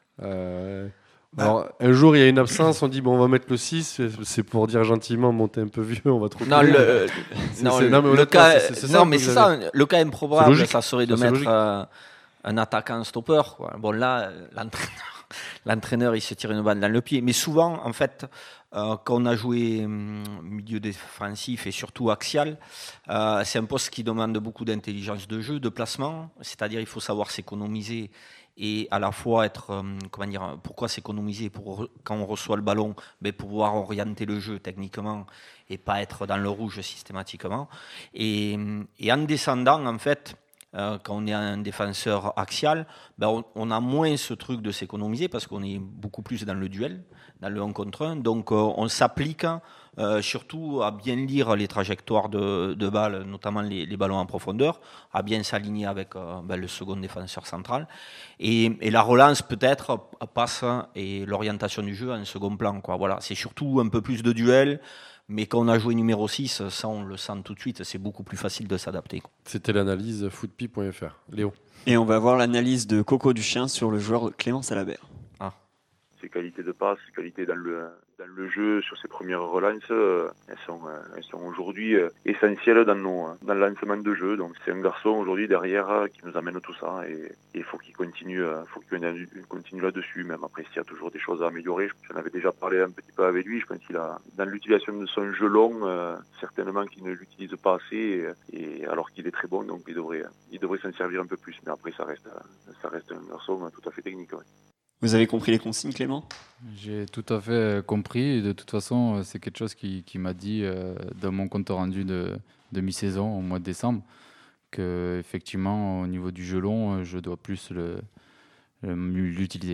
A: euh, bah. alors, un jour il y a une absence, on dit bon, on va mettre le six, c'est pour dire gentiment, monter un peu vieux, on va trop.
J: Non, le, c'est, non, c'est, non, mais, le cas, c'est, c'est, c'est non, ça, mais c'est ça. Le cas improbable, ça serait de ça, mettre euh, un attaquant stopper. Quoi. Bon là, l'entraîneur, l'entraîneur, il se tire une balle dans le pied. Mais souvent, en fait. Euh, quand on a joué hum, milieu défensif et surtout axial, euh, c'est un poste qui demande beaucoup d'intelligence de jeu, de placement, c'est-à-dire il faut savoir s'économiser et à la fois être, hum, comment dire, pourquoi s'économiser pour quand on reçoit le ballon, ben, pour pouvoir orienter le jeu techniquement et pas être dans le rouge systématiquement. Et, et en descendant, en fait, Euh, quand on est un défenseur axial, ben on, on a moins ce truc de s'économiser parce qu'on est beaucoup plus dans le duel, dans le un contre un. Donc euh, on s'applique euh, surtout à bien lire les trajectoires de, de balles, notamment les, les ballons en profondeur, à bien s'aligner avec euh, ben, le second défenseur central. Et, et la relance peut-être passe et l'orientation du jeu en second plan, quoi. Voilà, c'est surtout un peu plus de duel. Mais quand on a joué numéro six, ça on le sent tout de suite, c'est beaucoup plus facile de s'adapter.
A: C'était l'analyse footpi point f r. Léo.
D: Et on va voir l'analyse de Coco Duchien sur le joueur Clément Salabert.
I: Ah. Ses qualités de passe, ses qualités dans le, dans le jeu, sur ses premières relances, euh, elles, sont, euh, elles sont aujourd'hui euh, essentielles dans, nos, dans le lancement de jeu. Donc c'est un garçon aujourd'hui derrière euh, qui nous amène tout ça et il faut qu'il continue, euh, faut qu'il continue là-dessus. Même après, s'il y a toujours des choses à améliorer, j'en avais déjà parlé un petit peu avec lui. Je pense qu'il a, dans l'utilisation de son jeu long, euh, certainement qu'il ne l'utilise pas assez, et, et alors qu'il est très bon, donc il devrait, il devrait s'en servir un peu plus. Mais après, ça reste, ça reste un garçon tout à fait technique. Ouais.
D: Vous avez compris les consignes, Clément ?
F: J'ai tout à fait compris. Et de toute façon, c'est quelque chose qui, qui m'a dit euh, dans mon compte rendu de, de mi-saison au mois de décembre, qu'effectivement, au niveau du jeu long, je dois plus le, le, l'utiliser.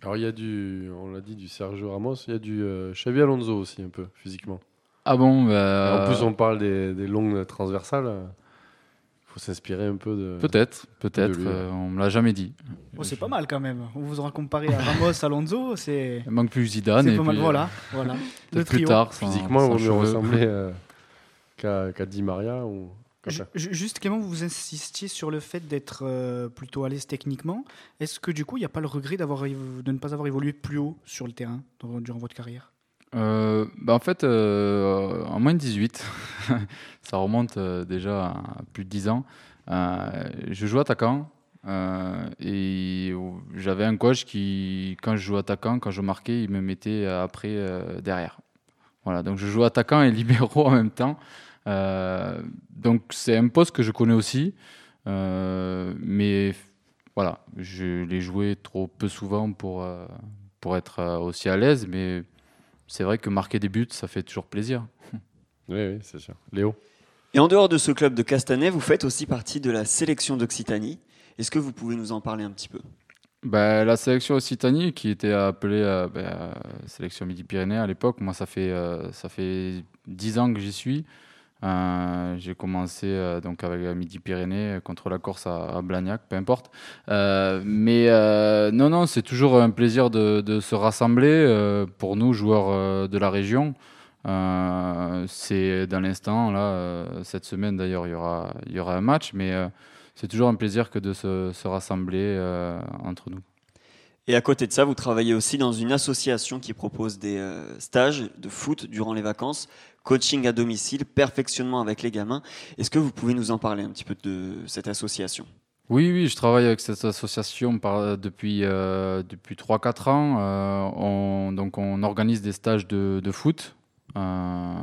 A: Alors il y a du, on l'a dit, du Sergio Ramos, il y a du euh, Xabi Alonso aussi un peu, physiquement.
F: Ah bon bah...
A: En plus on parle des, des longues transversales, il faut s'inspirer un peu de...
F: Peut-être, peut-être, de euh, on me l'a jamais dit.
C: Oh, c'est pas mal quand même, on vous aura comparé à Ramos, Alonso, c'est...
F: Il manque plus Zidane.
C: C'est
F: et
C: pas
F: puis,
C: mal, voilà, voilà.
F: Le plus tard, sans,
A: physiquement,
F: sans
A: on
F: cheveux.
A: mieux ressembler euh, qu'à, qu'à Di Maria ou...
C: Je, juste Clément, vous insistiez sur le fait d'être euh, plutôt à l'aise techniquement. Est-ce que du coup, il n'y a pas le regret d'avoir, de ne pas avoir évolué plus haut sur le terrain durant votre carrière ?
F: euh, bah En fait, euh, en moins de dix-huit, ça remonte euh, déjà à plus de dix ans, euh, je jouais attaquant euh, et j'avais un coach qui, quand je jouais attaquant, quand je marquais, il me mettait après euh, derrière. Voilà, donc je jouais attaquant et libéraux en même temps. Euh, donc c'est un poste que je connais aussi, euh, mais voilà, je l'ai joué trop peu souvent pour, euh, pour être euh, aussi à l'aise, mais c'est vrai que marquer des buts, ça fait toujours plaisir.
A: Oui, oui, c'est sûr. Léo ?
D: Et en dehors de ce club de Castanet, vous faites aussi partie de la sélection d'Occitanie. Est-ce que vous pouvez nous en parler un petit peu ?
F: Ben, la sélection Occitanie, qui était appelée euh, ben, euh, sélection Midi-Pyrénées à l'époque, moi ça fait, euh, ça fait dix ans que j'y suis. Euh, j'ai commencé euh, donc avec Midi-Pyrénées contre la Corse à, à Blagnac, peu importe. Euh, mais euh, non, non, c'est toujours un plaisir de, de se rassembler euh, pour nous, joueurs euh, de la région. Euh, c'est dans l'instant, là, euh, cette semaine d'ailleurs, il y aura, il y aura un match, mais euh, c'est toujours un plaisir que de se, se rassembler euh, entre nous.
D: Et à côté de ça, vous travaillez aussi dans une association qui propose des euh, stages de foot durant les vacances, coaching à domicile, perfectionnement avec les gamins. Est-ce que vous pouvez nous en parler un petit peu de cette association ?
F: Oui, oui, je travaille avec cette association par, depuis, euh, depuis trois quatre ans. Euh, on, donc on organise des stages de, de foot euh,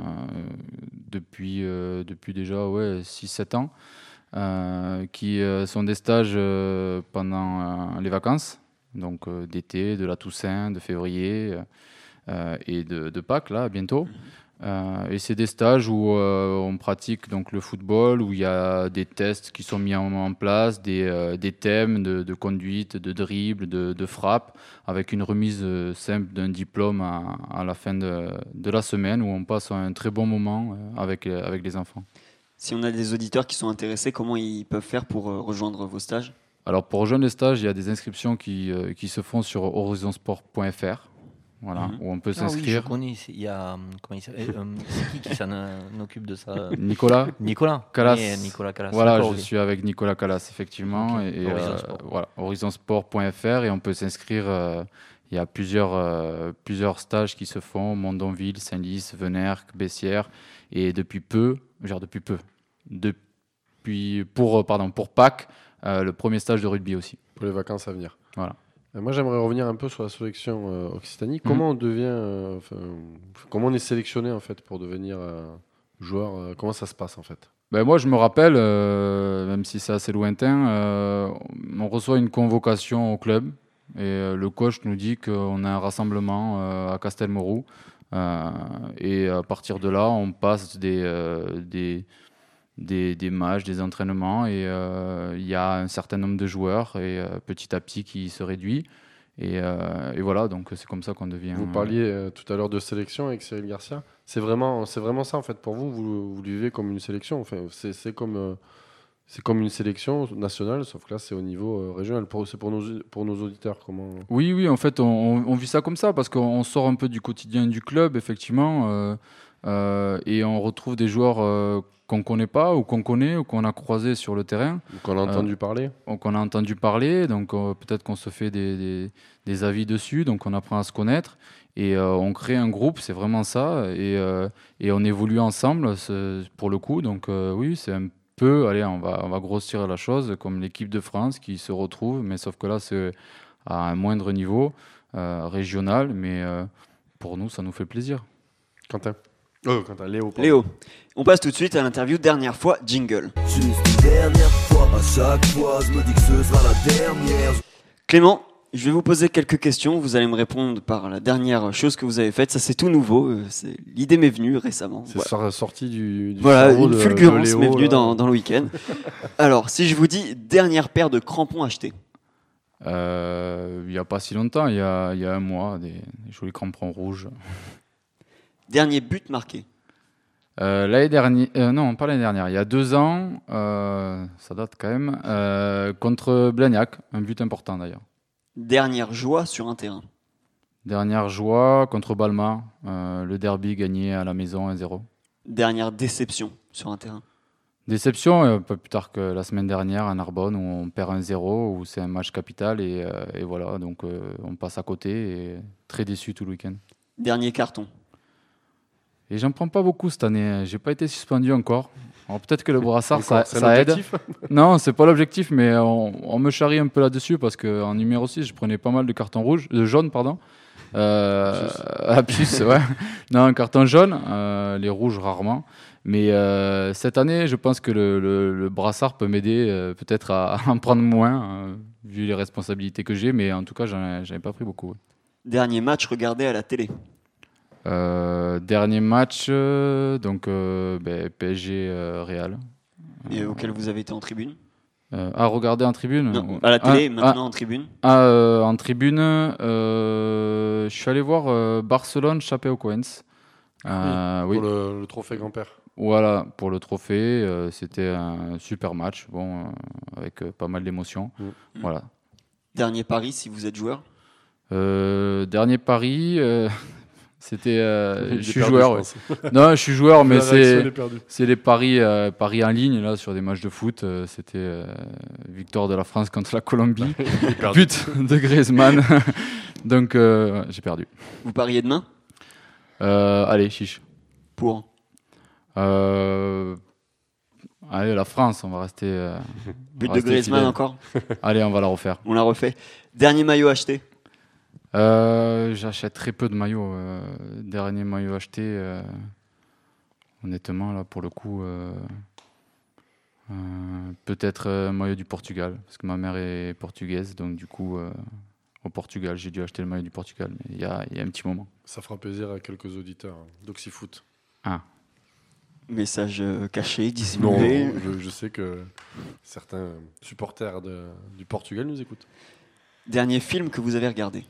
F: depuis, euh, depuis déjà ouais, six sept ans, euh, qui euh, sont des stages euh, pendant euh, les vacances. Donc euh, d'été, de la Toussaint, de février euh, et de, de Pâques, là, bientôt. Euh, et c'est des stages où euh, on pratique donc, le football, où il y a des tests qui sont mis en, en place, des, euh, des thèmes de, de conduite, de dribble, de, de frappe, avec une remise euh, simple d'un diplôme à, à la fin de, de la semaine, où on passe un très bon moment euh, avec, avec les enfants.
D: Si on a des auditeurs qui sont intéressés, comment ils peuvent faire pour euh, rejoindre vos stages ?
F: Alors pour rejoindre les stages, il y a des inscriptions qui, euh, qui se font sur horizon sport point f r, voilà, mmh. où on peut s'inscrire.
J: Ah oui, je connais, il y a, comment il s'appelle, euh, c'est qui qui s'en occupe de ça ?
F: Nicolas
J: Nicolas
F: Calas.
J: Oui, Nicolas Calas.
F: Voilà,
J: D'accord,
F: je
J: okay.
F: suis avec Nicolas Calas, effectivement. Okay. Et,
J: Horizon
F: euh,
J: Sport.
F: Voilà, horizon sport point f r, et on peut s'inscrire. Euh, il y a plusieurs, euh, plusieurs stages qui se font, Mondonville, Saint-Lys, Venerque, Bessières, et depuis peu, genre depuis peu, depuis, pour, pardon, pour Pâques, euh, le premier stage de rugby aussi.
A: Pour les vacances à venir.
F: Voilà.
A: Euh, moi, j'aimerais revenir un peu sur la sélection euh, Occitanie. Comment mmh. on devient, euh, enfin, comment on est sélectionné en fait pour devenir euh, joueur euh, Comment ça se passe en fait ?
F: Ben moi, je me rappelle, euh, même si c'est assez lointain, euh, on reçoit une convocation au club et euh, le coach nous dit qu'on a un rassemblement euh, à Castelmourou euh, et à partir de là, on passe des euh, des Des, des matchs, des entraînements, et il euh, y a un certain nombre de joueurs, et euh, petit à petit qui se réduit. Et, euh, et voilà, donc c'est comme ça qu'on devient...
A: Vous parliez euh, tout à l'heure de sélection avec Cyril Garcia. C'est vraiment, c'est vraiment ça, en fait, pour vous, vous, vous le vivez comme une sélection. Enfin, c'est, c'est, comme, euh, c'est comme une sélection nationale, sauf que là, c'est au niveau euh, régional. Pour, c'est pour nos, pour nos auditeurs. Comment...
F: Oui, oui, en fait, on, on vit ça comme ça, parce qu'on sort un peu du quotidien du club, effectivement, euh, euh, et on retrouve des joueurs... Euh, qu'on ne connaît pas, ou qu'on connaît, ou qu'on a croisé sur le terrain.
A: Ou qu'on a entendu euh, parler.
F: Ou qu'on a entendu parler, donc euh, peut-être qu'on se fait des, des, des avis dessus, donc on apprend à se connaître, et euh, on crée un groupe, c'est vraiment ça, et, euh, et on évolue ensemble, pour le coup, donc euh, oui, c'est un peu, allez, on va, on va grossir la chose, comme l'équipe de France qui se retrouve, mais sauf que là, c'est à un moindre niveau, euh, régional, mais euh, pour nous, ça nous fait plaisir.
A: Quentin Oh, Quentin, Léo. Pardon.
D: Léo. On passe tout de suite à l'interview Dernière fois, jingle.
K: Juste une dernière fois, à chaque fois, je me dis que ce sera la dernière.
D: Clément, je vais vous poser quelques questions. Vous allez me répondre par la dernière chose que vous avez faite. Ça, c'est tout nouveau. C'est... L'idée m'est venue récemment.
A: C'est voilà. sorti du, du
D: Voilà, une
A: de,
D: fulgurance
A: de Léo,
D: m'est venue
A: là.
D: dans, dans le week-end. Alors, si je vous dis dernière paire de crampons achetés.
F: euh, Il n'y a pas si longtemps, il y a, il y a un mois, des, des jolis crampons rouges.
D: Dernier but marqué?
F: euh, L'année dernière, euh, non, pas l'année dernière, il y a deux ans, euh, ça date quand même, euh, contre Blagnac, un but important d'ailleurs.
D: Dernière joie sur un terrain?
F: Dernière joie contre Balma, euh, le derby gagné à la maison un zéro.
D: Dernière déception sur un terrain?
F: Déception, euh, pas plus tard que la semaine dernière à Narbonne où on perd un zéro, où c'est un match capital et, euh, et voilà, donc euh, on passe à côté et très déçu tout le week-end.
D: Dernier carton?
F: Et j'en prends pas beaucoup cette année, j'ai pas été suspendu encore. Alors peut-être que le brassard ça, ça aide. Non, c'est pas l'objectif, mais on, on me charrie un peu là-dessus parce qu'en numéro six, je prenais pas mal de cartons rouges, de jaunes, pardon. Euh, à plus, ouais. Non, un carton jaune, euh, les rouges rarement. Mais euh, cette année, je pense que le, le, le brassard peut m'aider euh, peut-être à, à en prendre moins, euh, vu les responsabilités que j'ai. Mais en tout cas, j'en ai pas pris beaucoup. Ouais.
D: Dernier match regardé à la télé?
F: euh, Dernier match, euh, donc euh, ben, P S G euh, Real.
D: Et euh, auquel vous avez été en tribune?
F: Euh, à regarder en tribune?
D: Non, à la télé,
F: ah,
D: maintenant
F: ah,
D: en tribune.
F: Ah, euh, en tribune, euh, je suis allé voir euh, Barcelone-Chapecoense.
A: Euh, oui, pour oui. Le, le trophée grand-père.
F: Voilà, pour le trophée, euh, c'était un super match, bon, euh, avec euh, pas mal d'émotions. Mmh. Voilà.
D: Dernier pari, si vous êtes joueur?
F: euh, Dernier pari, euh, c'était. Euh, je suis
A: perdu,
F: joueur.
A: Je
F: ouais. Non, je suis joueur, mais c'est c'est les paris, euh, paris en ligne là sur des matchs de foot. Euh, c'était euh, victoire de la France contre la Colombie, but de Griezmann. Donc euh, j'ai perdu.
D: Vous pariez demain?
F: euh, Allez, chiche.
D: Pour
F: Euh, allez, la France, on va rester. Euh,
D: But de Griezmann encore?
F: Allez, on va la refaire.
D: On la refait. Dernier maillot acheté?
F: euh, J'achète très peu de maillots. Euh, dernier maillot acheté, euh, honnêtement, là, pour le coup, euh, euh, peut-être un maillot du Portugal, parce que ma mère est portugaise, donc du coup, euh, au Portugal, j'ai dû acheter le maillot du Portugal, mais il y a, y a un petit moment.
A: Ça fera plaisir à quelques auditeurs hein, d'Oxyfoot.
F: Ah.
D: Message caché, dissimulé.
A: Non, je, je sais que certains supporters de, du Portugal nous écoutent.
D: Dernier film que vous avez regardé?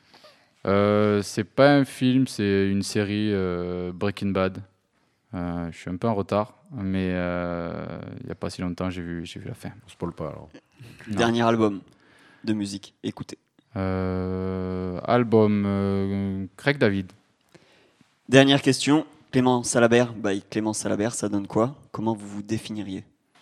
F: euh, C'est pas un film, c'est une série, euh, Breaking Bad. Euh, je suis un peu en retard, mais il euh, n'y a pas si longtemps, j'ai vu, j'ai vu la fin.
A: On se spoil pas alors.
D: Dernier album de musique, écoutez.
F: Euh, album, euh, Craig David.
D: Dernière question. Clément Salabert, bah, Clément Salabert, ça donne quoi? Comment vous vous définiriez?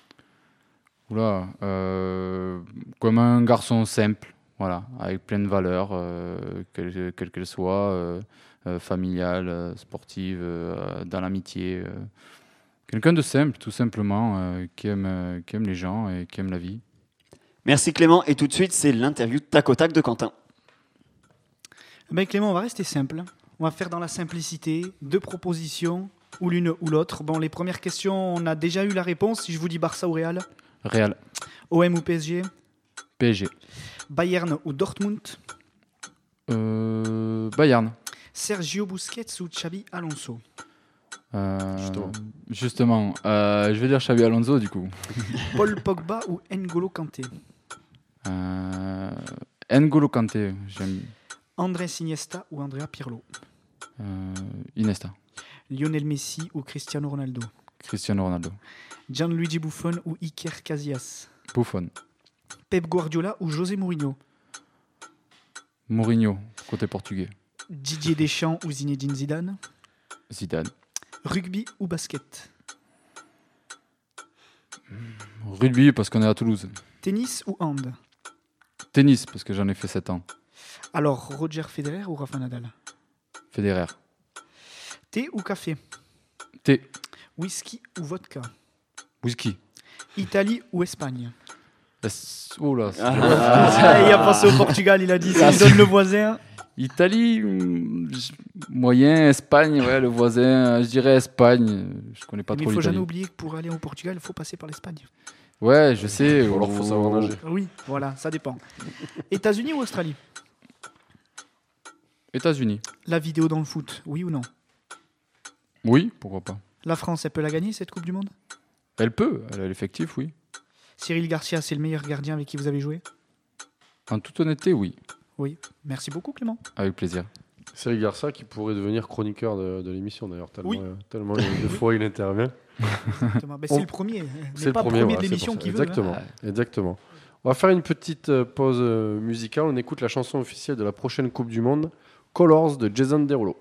F: Oula, euh, comme un garçon simple, voilà, avec plein de valeurs, euh, quelles quelle qu'elles soient, euh, euh, familiales, euh, sportives, euh, dans l'amitié. Euh, quelqu'un de simple, tout simplement, euh, qui aime, euh, qui aime les gens et qui aime la vie.
D: Merci Clément, et tout de suite, c'est l'interview tac au tac de Quentin.
C: Ben Clément, on va rester simple. On va faire dans la simplicité, deux propositions, ou l'une ou l'autre. Bon, les premières questions, on a déjà eu la réponse. Si je vous dis Barça ou Real?
F: Real.
C: O M ou P S G?
F: P S G.
C: Bayern ou Dortmund?
F: euh, Bayern.
C: Sergio Busquets ou Xabi Alonso?
F: euh, Justement, Justement euh, je vais dire Xabi Alonso du coup.
C: Paul Pogba ou N'Golo Kanté?
F: euh, N'Golo Kanté, j'aime.
C: Andrés Iniesta ou Andrea Pirlo?
F: euh, Iniesta.
C: Lionel Messi ou Cristiano Ronaldo?
F: Cristiano Ronaldo.
C: Gianluigi Buffon ou Iker Casillas?
F: Buffon.
C: Pep Guardiola ou José Mourinho?
F: Mourinho, côté portugais.
C: Didier Deschamps ou Zinedine Zidane?
F: Zidane.
C: Rugby ou basket?
F: Rugby parce qu'on est à Toulouse.
C: Tennis ou hand?
F: Tennis parce que j'en ai fait sept ans.
C: Alors, Roger Federer ou Rafa Nadal?
F: Federer.
C: Thé ou café?
F: Thé.
C: Whisky ou vodka?
F: Whisky.
C: Italie ou Espagne?
F: Es... Oh là,
C: ah, il a pensé au Portugal, il a dit, ça lui donne le voisin.
F: Italie, moyen, Espagne, ouais, le voisin, je dirais Espagne. Je connais pas
C: Mais
F: trop l'Italie.
C: Mais il faut jamais oublier que pour aller au Portugal, il faut passer par l'Espagne.
F: Ouais, je sais.
A: Ou alors il faut savoir nager.
C: Oui, voilà, ça dépend. États-Unis ou Australie?
F: États-Unis.
C: La vidéo dans le foot, oui ou non?
F: Oui, pourquoi pas.
C: La France, elle peut la gagner, cette Coupe du Monde?
F: Elle peut, elle a l'effectif, oui.
C: Cyril Garcia, c'est le meilleur gardien avec qui vous avez joué?
F: En toute honnêteté, oui.
C: Oui, merci beaucoup Clément.
F: Avec plaisir.
A: Cyril Garça qui pourrait devenir chroniqueur de, de l'émission d'ailleurs, tellement,
C: oui.
A: euh, tellement de fois il intervient.
C: Ben, c'est On... le premier,
A: c'est
C: pas
A: le premier,
C: premier
A: ouais,
C: de l'émission qui veut.
A: Exactement, hein. Exactement. On va faire une petite pause musicale, on écoute la chanson officielle de la prochaine Coupe du Monde, Colors de Jason Derulo.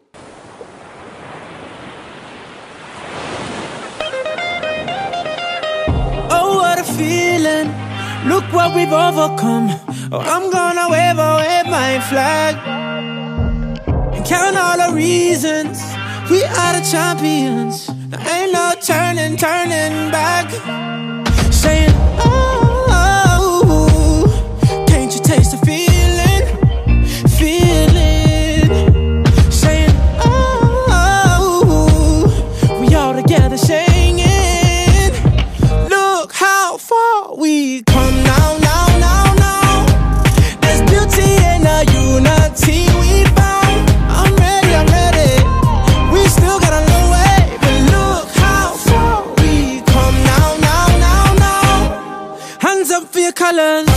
L: Oh, what a feeling. Look what we've overcome. Oh, I'm gonna wave away my flag and count all the reasons we are the champions. There ain't no turning, turning back. Saying, oh, oh, can't you taste the feeling, feeling? Saying, oh, oh, we all together singing. Look how far we come now, now, now, now. There's beauty in the unity we found. I'm ready, I'm ready. We still got a long way, but look how far we come now, now, now, now. Hands up for your colors.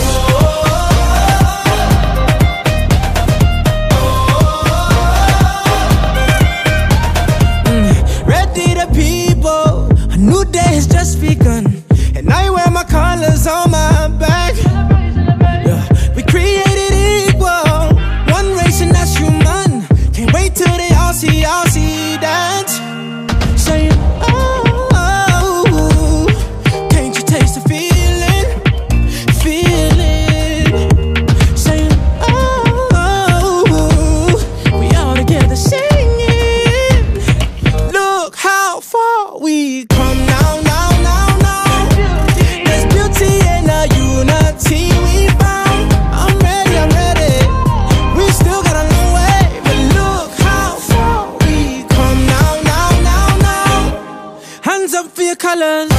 L: Mm, ready the people, a new day has just begun. And I wear my colors on my back. Yeah. We created equal, one race and that's human. Can't wait till they all see, all see that. Saying, oh, oh, can't you taste the feeling, feeling? Saying, oh, oh, we all together singing. Look how far we come now, now, now, now. There's beauty in the unity we found. I'm ready, I'm ready. We still got a long way, but look how far we come now, now, now, now. Hands up for your colors.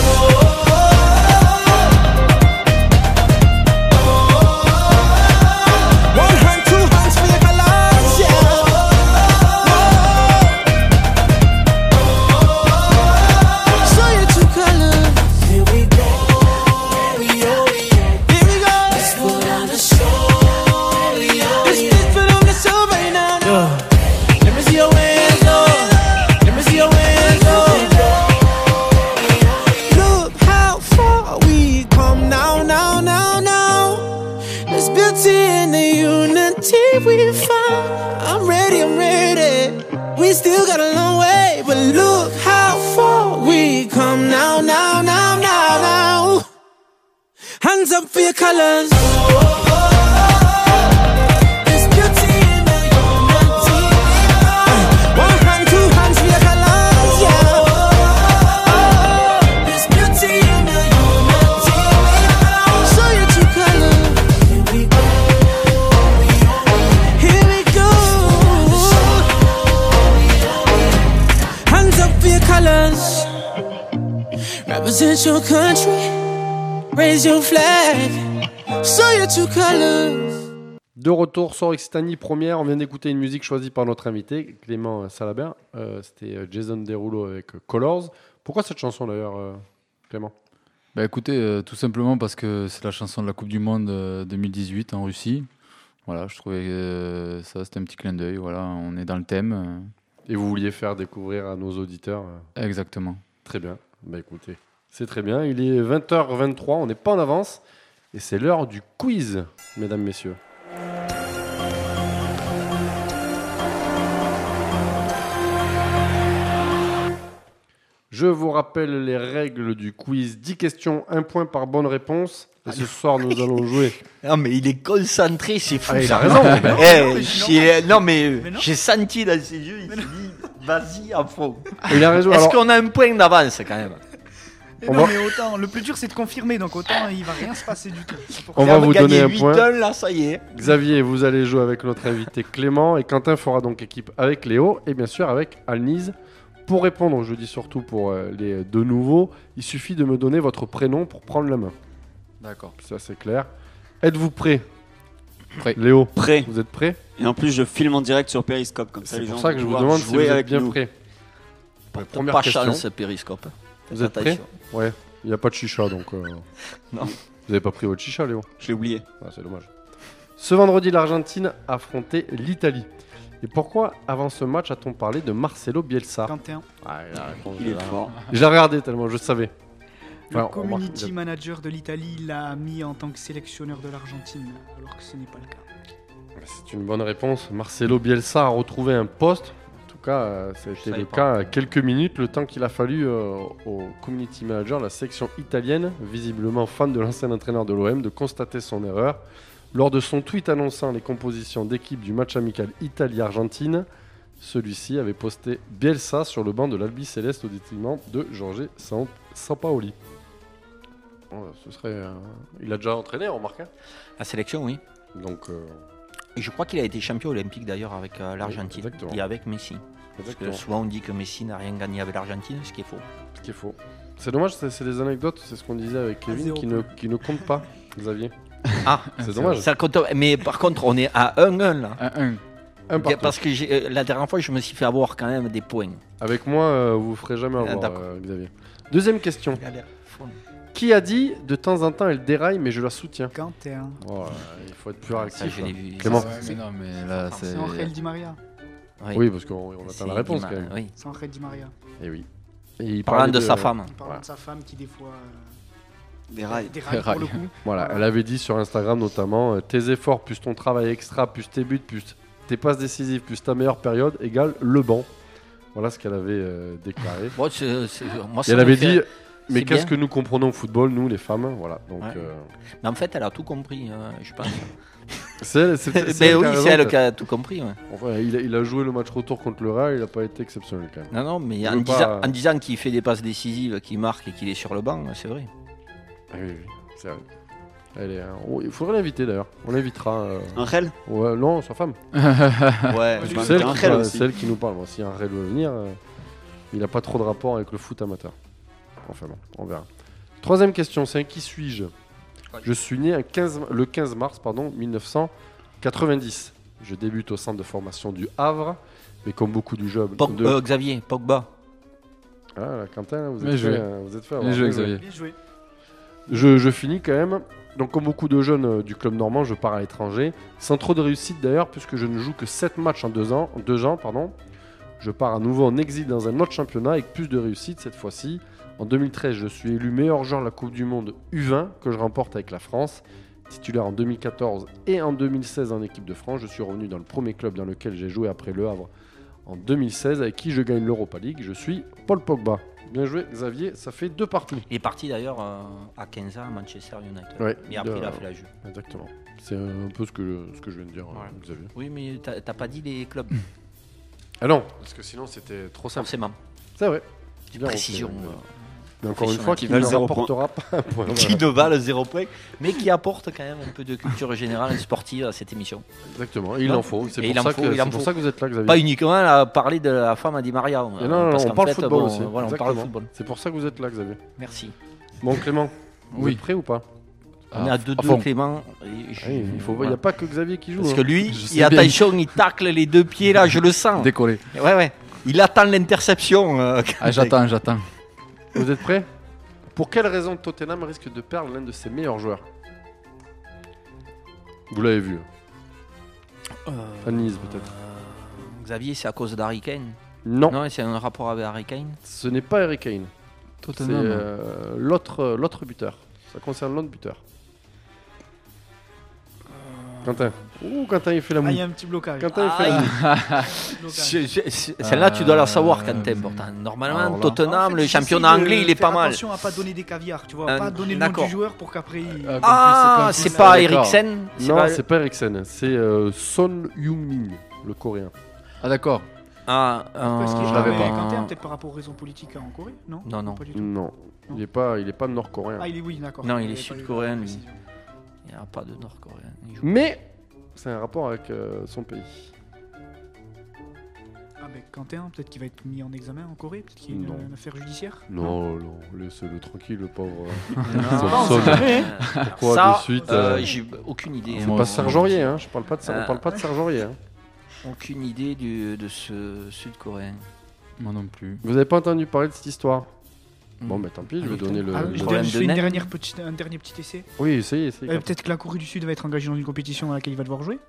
L: One hand, two hands for your colors, yeah. Show your true colors. Here we go. Here we go. Let's put on the show. Let's put on the show right now. Yeah. Let me see your hands up. Let me see your hands up. Look how far we come now, now, now, now. There's beauty in the unity we found. I'm ready, I'm ready. We still got a long way, but look how far we come now, now, now, now, now. Hands up for your colors. There's beauty in the unity we found. One hand, two hands for your colors, yeah. There's beauty in the unity we found. Show your true colors. Here we go. Here we go. Hands up for your colors. Represent your country. Raise your flag. Show your true colors.
A: De retour sur Occitanie première, on vient d'écouter une musique choisie par notre invité, Clément Salabert. Euh, C'était Jason Derulo avec Colors. Pourquoi cette chanson d'ailleurs, euh, Clément ?
F: Bah écoutez, euh, tout simplement parce que c'est la chanson de la Coupe du Monde euh, deux mille dix-huit en Russie. Voilà, je trouvais que euh, ça c'était un petit clin d'œil. Voilà, on est dans le thème. Euh.
A: Et vous vouliez faire découvrir à nos auditeurs. Euh...
F: Exactement.
A: Très bien. Bah écoutez, c'est très bien. Il est vingt heures vingt-trois, on n'est pas en avance. Et c'est l'heure du quiz, mesdames, messieurs. Je vous rappelle les règles du quiz. dix questions, un point par bonne réponse. Et ce soir, nous allons jouer.
J: Non, mais il est concentré, c'est fou.
A: Ah, il
J: ça.
A: a raison. Ben.
J: Eh, j'ai- non, mais, mais non. j'ai senti dans ses yeux, il s'est dit, vas-y à fond.
A: Il a raison.
J: Est-ce
A: Alors...
J: qu'on a un point d'avance quand même?
C: Et non, va... mais autant, le plus dur c'est de confirmer, donc autant il va rien se passer du tout.
A: On va vous donner un point.
J: Tonnes, là, ça y est.
A: Xavier, vous allez jouer avec notre invité Clément et Quentin fera donc équipe avec Léo et bien sûr avec Alnise. Pour répondre, je dis surtout pour euh, les deux nouveaux, il suffit de me donner votre prénom pour prendre la main.
F: D'accord.
A: Ça c'est clair. Êtes-vous prêt?
F: Prêt.
A: Léo,
D: prêt.
A: Vous êtes prêt?
D: Et en plus, je filme en direct sur Periscope comme ça.
A: C'est
D: les
A: pour
D: gens
A: ça que je
D: vont
A: vous
D: pouvoir
A: demande si vous
D: jouer
A: êtes
D: avec
A: bien
D: nous.
A: prêt.
J: Première pas question. Chance, Periscope.
A: Vous êtes prêt? Ouais. Il n'y a pas de chicha donc. Euh...
D: Non.
A: Vous n'avez pas pris votre chicha, Léo?
D: Je l'ai oublié.
A: Ah, c'est dommage. Ce vendredi, l'Argentine affrontait l'Italie. Et pourquoi, avant ce match, a-t-on parlé de Marcelo Bielsa?
C: Quentin.
A: Ah, il, a répondu,
D: Il est fort.
A: Je l'ai regardé tellement, je savais.
C: Le
A: Alors,
C: community
A: remarque,
C: manager de l'Italie l'a mis en tant que sélectionneur de l'Argentine, alors que ce n'est pas le cas.
A: c'est une bonne réponse. Marcelo Bielsa a retrouvé un poste. En tout cas, euh, ça a été le cas à quelques minutes, le temps qu'il a fallu euh, au community manager, la section italienne, visiblement fan de l'ancien entraîneur de l'O M, de constater son erreur. Lors de son tweet annonçant les compositions d'équipe du match amical Italie-Argentine, celui-ci avait posté Bielsa sur le banc de l'Albi Céleste au détriment de Jorge Sampaoli. Oh, ce serait, euh, il a déjà entraîné, on remarque.
J: La sélection, oui.
A: Donc, euh...
J: et je crois qu'il a été champion olympique d'ailleurs avec euh, l'Argentine
A: Exactement.
J: et avec Messi. Parce que souvent on dit que Messi n'a rien gagné avec l'Argentine, ce qui est faux.
A: Ce qui est faux. C'est dommage, c'est, c'est des anecdotes, c'est ce qu'on disait avec Kevin, qui ne, qui ne comptent pas, Xavier.
J: Ah,
A: c'est dommage.
J: Ça compte, mais par contre, on est à un un là.
F: un un.
A: Un partout.
J: Parce que j'ai, la dernière fois, je me suis fait avoir quand même des points.
A: Avec moi, euh, vous ne ferez jamais avoir,
J: D'accord.
A: euh, Xavier. Deuxième question.
J: Il a l'air fou.
A: Qui a dit de temps en temps elle déraille, mais je la soutiens?
C: Quentin.
A: Oh, il faut être plus réactif.
J: Ça, je l'ai vu.
A: Clément.
F: Ouais, mais non, mais là, c'est.
C: C'est Angel Di Maria.
J: Oui,
A: Oui, parce qu'on on
J: C'est
A: attend la réponse
J: Di Ma-
A: quand même.
J: Oui.
C: C'est Angel Di Maria.
A: Et oui. Et il
J: Parlant
A: parlait
J: de, sa femme.
C: En parlant
A: Voilà.
C: de sa femme qui des fois euh,
D: Des rails.
C: déraille
F: Des
C: pour
F: rails.
C: le coup.
A: Voilà, elle avait dit sur Instagram notamment euh, tes efforts plus ton travail extra plus tes buts plus tes passes décisives plus ta meilleure période égale le banc. Voilà ce qu'elle avait euh, déclaré.
J: Bon, c'est- c'est- moi,
A: Et
J: ça
A: elle
J: me
A: avait
J: fait-
A: dit mais
J: c'est
A: qu'est-ce
J: bien.
A: que nous comprenons au football, nous les femmes, voilà. Donc
J: Ouais.
A: euh,
J: Mais en fait, elle a tout compris, euh, je pense.
A: c'est elle, c'est, c'est
J: Ben
A: elle
J: oui,
A: qui a raison,
J: c'est elle
A: quoi.
J: qui a tout compris. Ouais.
A: Enfin, il a, il a joué le match retour contre le Real, il n'a pas été exceptionnel quand même.
J: Non, non, mais
A: Je
J: en
A: veux
J: disant,
A: pas-
J: en disant qu'il fait des passes décisives, qu'il marque et qu'il est sur le banc, c'est vrai.
A: Ah oui, oui, c'est vrai. Elle est, oh, il faudrait l'inviter d'ailleurs. On l'invitera. euh,
D: Angel
A: Ouais, non, sa femme.
J: Ouais,
A: Parce que c'est elle, qui,
D: Angel
A: parle-
D: aussi.
A: c'est elle qui nous parle. Bon, si Angel veut venir, euh, il n'a pas trop de rapport avec le foot amateur. Enfin bon, on verra. Troisième question, c'est un qui suis-je? Je suis né un quinze le quinze mars pardon, mille neuf cent quatre-vingt-dix. Je débute au centre de formation du Havre, mais comme beaucoup du job.
J: Pog-
A: de...
J: euh, Xavier, Pogba.
A: Ah, là, Quentin, là, vous
F: Bien
A: êtes
F: joué.
A: fait, euh, vous êtes fait
F: Bien
A: avoir.
F: joué,
A: Bien joué.
F: Xavier.
C: Bien joué.
A: Je, je finis quand même. Donc, comme beaucoup de jeunes euh, du club normand, je pars à l'étranger. Sans trop de réussite d'ailleurs, puisque je ne joue que sept matchs en deux ans. En deux ans pardon. Je pars à nouveau en exil dans un autre championnat avec plus de réussite cette fois-ci. En deux mille treize, je suis élu meilleur joueur de la Coupe du Monde U vingt que je remporte avec la France. Titulaire en deux mille quatorze et en deux mille seize en équipe de France. Je suis revenu dans le premier club dans lequel j'ai joué après Le Havre en deux mille seize, avec qui je gagne l'Europa League. Je suis Paul Pogba. Bien joué, Xavier, ça fait deux partout.
J: Il est parti d'ailleurs euh, à quinze ans à Manchester United.
A: Ouais,
J: Et après,
A: de-
J: il a fait la jeu.
A: Exactement. C'est un peu ce que je, ce que je viens de dire,
J: Ouais.
A: euh, Xavier.
J: Oui, mais t'as t'as pas dit les clubs,
A: Ah non, parce que sinon c'était trop simple.
J: forcément.
A: C'est vrai.
J: Des
A: Bien,
J: précisions.
A: ok,
J: euh,
A: Mais encore une
J: professionnel.
A: fois,
J: Qui
A: qui
D: valent
A: ne
D: zéro
A: rapportera pas un point.
J: Qui
A: Voilà.
J: ne valent zéro point, mais qui apporte quand même un peu de culture générale et sportive à cette émission.
A: Exactement, et il
J: Non.
A: en faut. C'est
J: Et
A: pour,
J: il en
A: ça,
J: faut,
A: que,
J: il en
A: c'est pour
J: faut.
A: ça que vous êtes là, Xavier.
J: Pas uniquement à parler de la femme à Di Maria.
A: Et non, non,
J: parce
A: on
J: qu'en
A: parle
J: fait,
A: football
J: bon,
A: aussi.
J: Voilà, on parle
A: Exactement.
J: football.
A: C'est pour ça que vous êtes là, Xavier.
J: Merci.
A: Bon, Clément, vous
F: Oui.
A: êtes prêt ou pas?
J: On est à deux
F: à
J: deux,
F: fond.
J: Clément. et je-
A: Ah oui, il faut, il
J: voilà.
A: n'y a pas que Xavier qui joue.
J: Parce
A: hein.
J: que lui,
F: Je sais
J: il
F: bien.
J: attention, il tacle les deux pieds là, je le sens.
F: Décollé.
J: Ouais, ouais. Il attend l'interception. euh,
F: Ah, j'attends, j'attends.
A: Vous êtes prêts? Pour quelle raison Tottenham risque de perdre l'un de ses meilleurs joueurs? Vous l'avez vu.
J: Euh,
A: Anise, peut-être.
J: euh, Xavier, c'est à cause d'Harry Kane.
A: Non,
J: Non, c'est un rapport avec Harry Kane.
A: ce n'est pas Harry Kane. C'est
F: Tottenham.
A: euh, l'autre, l'autre buteur. Ça concerne l'autre buteur. Quentin. Ouh, Quentin, il fait la
C: Ah,
A: moue.
C: il y a un petit blocage.
A: Quentin, il
J: Ah,
A: fait la moue.
C: Petit blocage.
J: Je- je- je- Celle-là, tu dois la savoir,
F: Euh,
J: Quentin. Pourtant, normalement,
F: alors là.
J: Tottenham,
C: En fait,
J: le
C: j'essaie
J: championnat
C: de
J: anglais, il est
C: faire
J: pas mal.
C: Attention à pas donner des caviars, tu vois,
J: Euh,
C: pas donner le nom
J: d'accord.
C: du joueur pour qu'après. il-
F: Euh,
J: Ah,
F: Qu'en plus,
J: c'est
F: qu'en
J: pas
F: plus, d'accord.
J: Eriksen. c'est
A: Non,
J: pas-
A: c'est pas Eriksen. C'est euh, Son Heung-min, le coréen.
F: Ah, d'accord.
J: Ah,
C: Parce que
J: euh,
C: je
F: l'avais
C: l'avais
F: pas.
C: Quentin, peut-être par rapport aux raisons politiques en Corée, non
J: Non, non.
C: Pas du tout.
A: Non, il est pas, il est pas nord-coréen.
C: Ah, il est oui, d'accord.
J: Non, il est
C: J'avais pas eu la
J: sud-coréen, lui.
C: précision.
J: Il n'y a pas de Nord-Coréen. Il joue-
A: Mais c'est un rapport avec euh, son pays.
C: Ah, ben Quentin, peut-être qu'il va être mis en examen en Corée, peut-être qu'il y a une,
A: Non.
C: une affaire judiciaire.
A: Non, non, laissez-le tranquille, le pauvre.
J: Non,
A: Son-
J: c'est-
A: son- Pourquoi
J: Ça,
A: de suite
J: euh,
A: euh,
J: j'ai aucune idée.
A: C'est
J: hein.
F: Moi
A: pas
F: aussi.
A: Serge Aurier, hein. Je parle pas de, Ser- on
J: Euh,
A: parle pas de Serge Aurier, hein.
J: Aucune idée du- de ce Sud-Coréen.
F: Moi non plus.
A: Vous avez pas entendu parler de cette histoire? Bon, bah tant pis, je vais donner le.
C: Ah,
A: le...
C: je donne juste une dernière petite, un dernier petit essai.
A: Oui, essayez, essayez.
C: Euh, peut-être que la Corée du Sud va être engagée dans une compétition dans laquelle il va devoir jouer.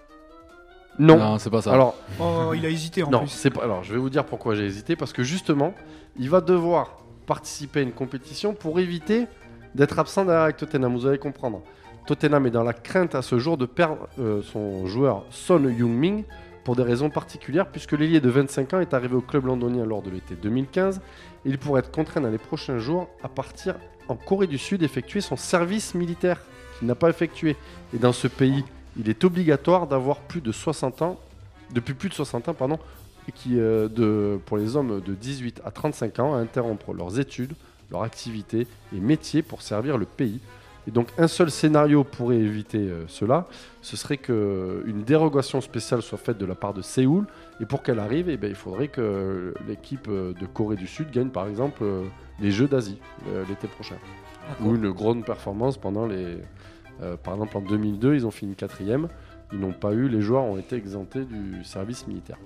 A: Non,
F: non c'est pas ça.
A: Alors,
C: oh, il a hésité en
A: non,
C: plus.
A: C'est pas... Alors, je vais vous dire pourquoi j'ai hésité. Parce que justement, il va devoir participer à une compétition pour éviter d'être absent derrière avec Tottenham. Vous allez comprendre. Tottenham est dans la crainte à ce jour de perdre euh, son joueur Son Heung-min pour des raisons particulières, puisque l'ailier de vingt-cinq ans est arrivé au club londonien lors de l'été deux mille quinze. Et il pourrait être contraint dans les prochains jours à partir en Corée du Sud effectuer son service militaire qu'il n'a pas effectué. Et dans ce pays, il est obligatoire d'avoir plus de soixante ans, depuis plus de soixante ans, pardon, et qui, euh, de, pour les hommes de dix-huit à trente-cinq ans, à interrompre leurs études, leurs activités et métiers pour servir le pays. Et donc un seul scénario pourrait éviter euh, cela, ce serait qu'une dérogation spéciale soit faite de la part de Séoul, et pour qu'elle arrive, eh bien, il faudrait que l'équipe de Corée du Sud gagne par exemple euh, les Jeux d'Asie euh, l'été prochain. D'accord. Ou une grande performance pendant les... Euh, par exemple en deux mille deux, ils ont fini quatrième, ils n'ont pas eu, les joueurs ont été exemptés du service militaire.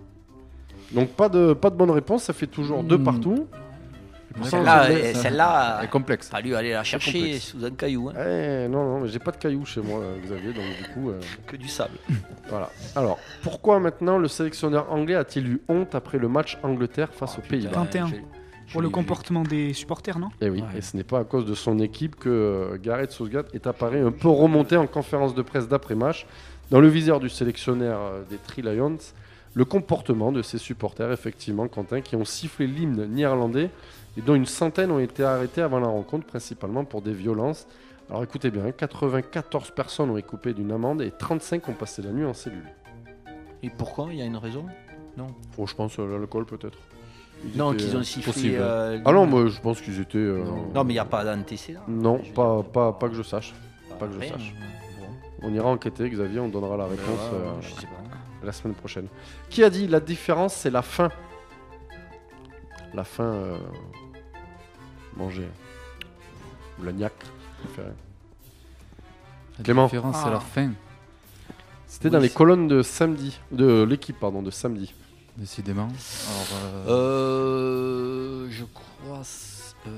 A: Donc pas de, pas de bonne réponse, ça fait toujours mmh. deux partout.
J: Celle-là, celle-là
F: est complexe.
J: Il a fallu aller la chercher sous un caillou. Hein.
A: Eh, non, non, mais j'ai pas de caillou chez moi, Xavier, donc du coup. Euh...
J: Que du sable.
A: Voilà. Alors, pourquoi maintenant le sélectionneur anglais a-t-il eu honte après le match Angleterre face oh, aux Pays-Bas
C: trente et un Pour le comportement des supporters, non ?
A: Eh oui, ouais. Et ce n'est pas à cause de son équipe que euh, Gareth Southgate est apparu un peu remonté en conférence de presse d'après-match. Dans le viseur du sélectionneur euh, des Three Lions, le comportement de ses supporters, effectivement, Quentin, qui ont sifflé l'hymne néerlandais et dont une centaine ont été arrêtés avant la rencontre, principalement pour des violences. Alors écoutez bien, quatre-vingt-quatorze personnes ont écopé d'une amende et trente-cinq ont passé la nuit en cellule.
J: Et pourquoi ? Il y a une raison ? Non.
A: Oh, je pense euh, l'alcool peut-être.
J: Ils non, qu'ils ont sifflé. Euh,
A: ah non, moi je pense qu'ils étaient. Euh,
J: non. non, mais il n'y a pas d'antécédent.
A: Non, pas, pas, pas que je sache. Pas que je Rien, sache. Bon. On ira enquêter, Xavier, on donnera la réponse ouais, ouais, euh, je sais pas. La semaine prochaine. Qui a dit la différence, c'est la faim ? La faim. Euh, manger. Ou la niaque, préféré.
F: La
A: Clément.
F: différence, ah. c'est la faim.
A: C'était oui, dans les c'est... colonnes de samedi. De l'équipe, pardon, de samedi.
F: Décidément. Alors,
J: euh... Euh, je crois. Euh...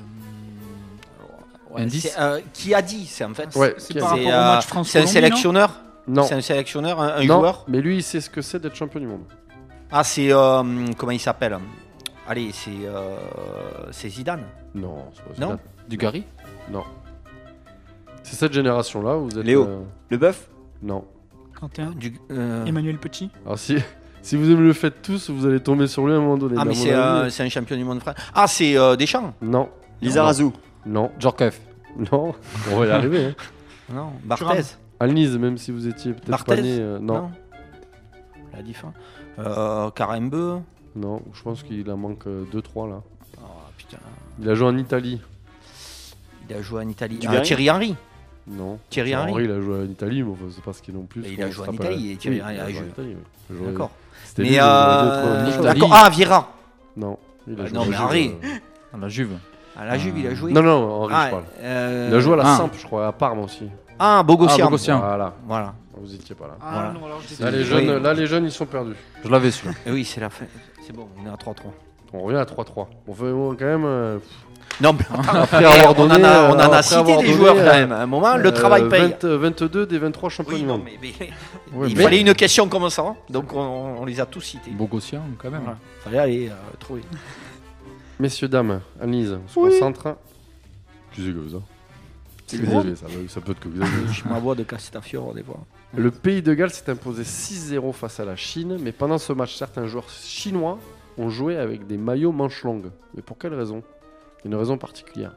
J: Ouais, c'est, euh, qui a dit C'est en fait.
A: Ouais,
C: c'est, c'est par rapport euh, au match France.
J: C'est un sélectionneur.
A: Non.
J: C'est un sélectionneur, un, un
A: non,
J: joueur.
A: Mais lui, il sait ce que c'est d'être champion du monde.
J: Ah, c'est euh, comment il s'appelle Allez, c'est euh, c'est Zidane.
A: Non, c'est pas Zidane.
J: Non.
F: Dugarry.
A: Non. C'est cette génération-là. Vous êtes.
D: Léo.
A: Euh...
D: Leboeuf.
A: Non.
C: Quentin. Du, euh... Emmanuel Petit.
A: Alors si. Si vous me le faites tous, vous allez tomber sur lui à un moment donné.
J: Ah, mais c'est, euh, c'est un champion du monde, frère. Ah, c'est euh, Deschamps.
A: Non.
D: Lizarazu.
A: Non.
F: Djorkaeff.
A: Non. On va y arriver. Hein.
J: Non. Barthez.
A: Alniz, même si vous étiez peut-être
J: Barthez.
A: pas né. Euh, non. non.
J: La différence. Euh, Karembeu.
A: Non, je pense qu'il en manque deux trois là.
J: Oh putain.
A: Il a joué en Italie.
J: Il a joué en Italie. Ah, Thierry Henry.
A: Non.
J: Thierry Henry.
A: Henry, il a joué en Italie, mais enfin, c'est pas ce qu'il est non plus.
J: Il a joué en Italie et Thierry Henry a joué. D'accord.
A: C'était
J: mais
A: lui,
J: euh... D'accord. Ah, Vieira.
A: Non.
J: Il a ah, joué non, mais Henry.
F: À la Juve.
J: À la Juve, il a joué.
A: Non, non, Henry,
J: ah,
A: je parle.
J: Euh...
A: Il a joué à la
J: ah.
A: Samp, je crois, à Parme aussi.
J: Ah, Bogossian.
F: Ah, Bogossian.
A: Voilà.
J: Voilà.
A: Vous étiez pas là.
C: Ah,
J: voilà.
C: non, alors
A: là, les jeunes, oui. là, les jeunes, ils sont perdus.
F: Je l'avais su.
J: Oui, c'est la fin. C'est bon, on est à trois trois.
A: On revient à trois trois. On fait quand même. Euh...
J: Non, mais
A: après avoir donné,
J: on en a, on en a
A: après
J: cité des joueurs quand même. À un moment, le euh, travail paye.
A: vingt, vingt-deux des vingt-trois champions du monde.
J: Mais, mais, oui, il mais... fallait une question comme ça, donc on, on les a tous cités.
F: Bogossian, quand même.
J: Voilà. Fallait aller euh, trouver.
A: Messieurs, dames, Annelise, on se oui. concentre. Tu sais que ça. C'est Xavier, ça, ça peut être que Xavier.
J: Je m'avoue de Castafiore des fois.
A: Le pays de Galles s'est imposé six zéro face à la Chine, mais pendant ce match, certains joueurs chinois ont joué avec des maillots manches longues. Mais pour quelle raison ? Une raison particulière.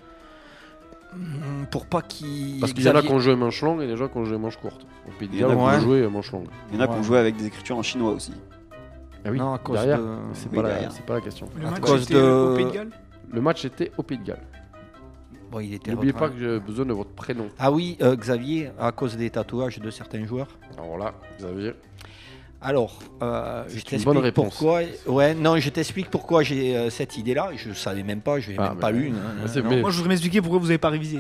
J: Pour pas qu'ils.
A: Parce qu'il y en a qui ont joué manches longues et des gens qui ont joué manches courtes. Au pays de Galles, on a joué manches longues.
D: Il y en a qui ont joué avec des écritures en chinois aussi.
A: Ah oui,
J: non, à cause
A: derrière,
J: de...
A: c'est,
J: oui,
A: pas
J: derrière.
A: La, c'est pas la question.
C: Le
J: à
C: match
J: cause
C: était
J: de...
C: au Pays de Galles ?
A: Le match était au Pays de Galles.
J: Bon, il était
A: N'oubliez
J: retrait.
A: pas que j'ai besoin de votre prénom.
J: Ah oui, euh, Xavier, à cause des tatouages de certains joueurs.
A: Alors là, Xavier.
J: Alors, euh, je
A: t'explique bonne réponse.
J: pourquoi. Ouais, non, je t'explique pourquoi j'ai euh, cette idée-là. Je savais même pas, je n'ai ah, même pas lu.
C: Hein, mais... Moi, je voudrais m'expliquer pourquoi vous n'avez pas révisé.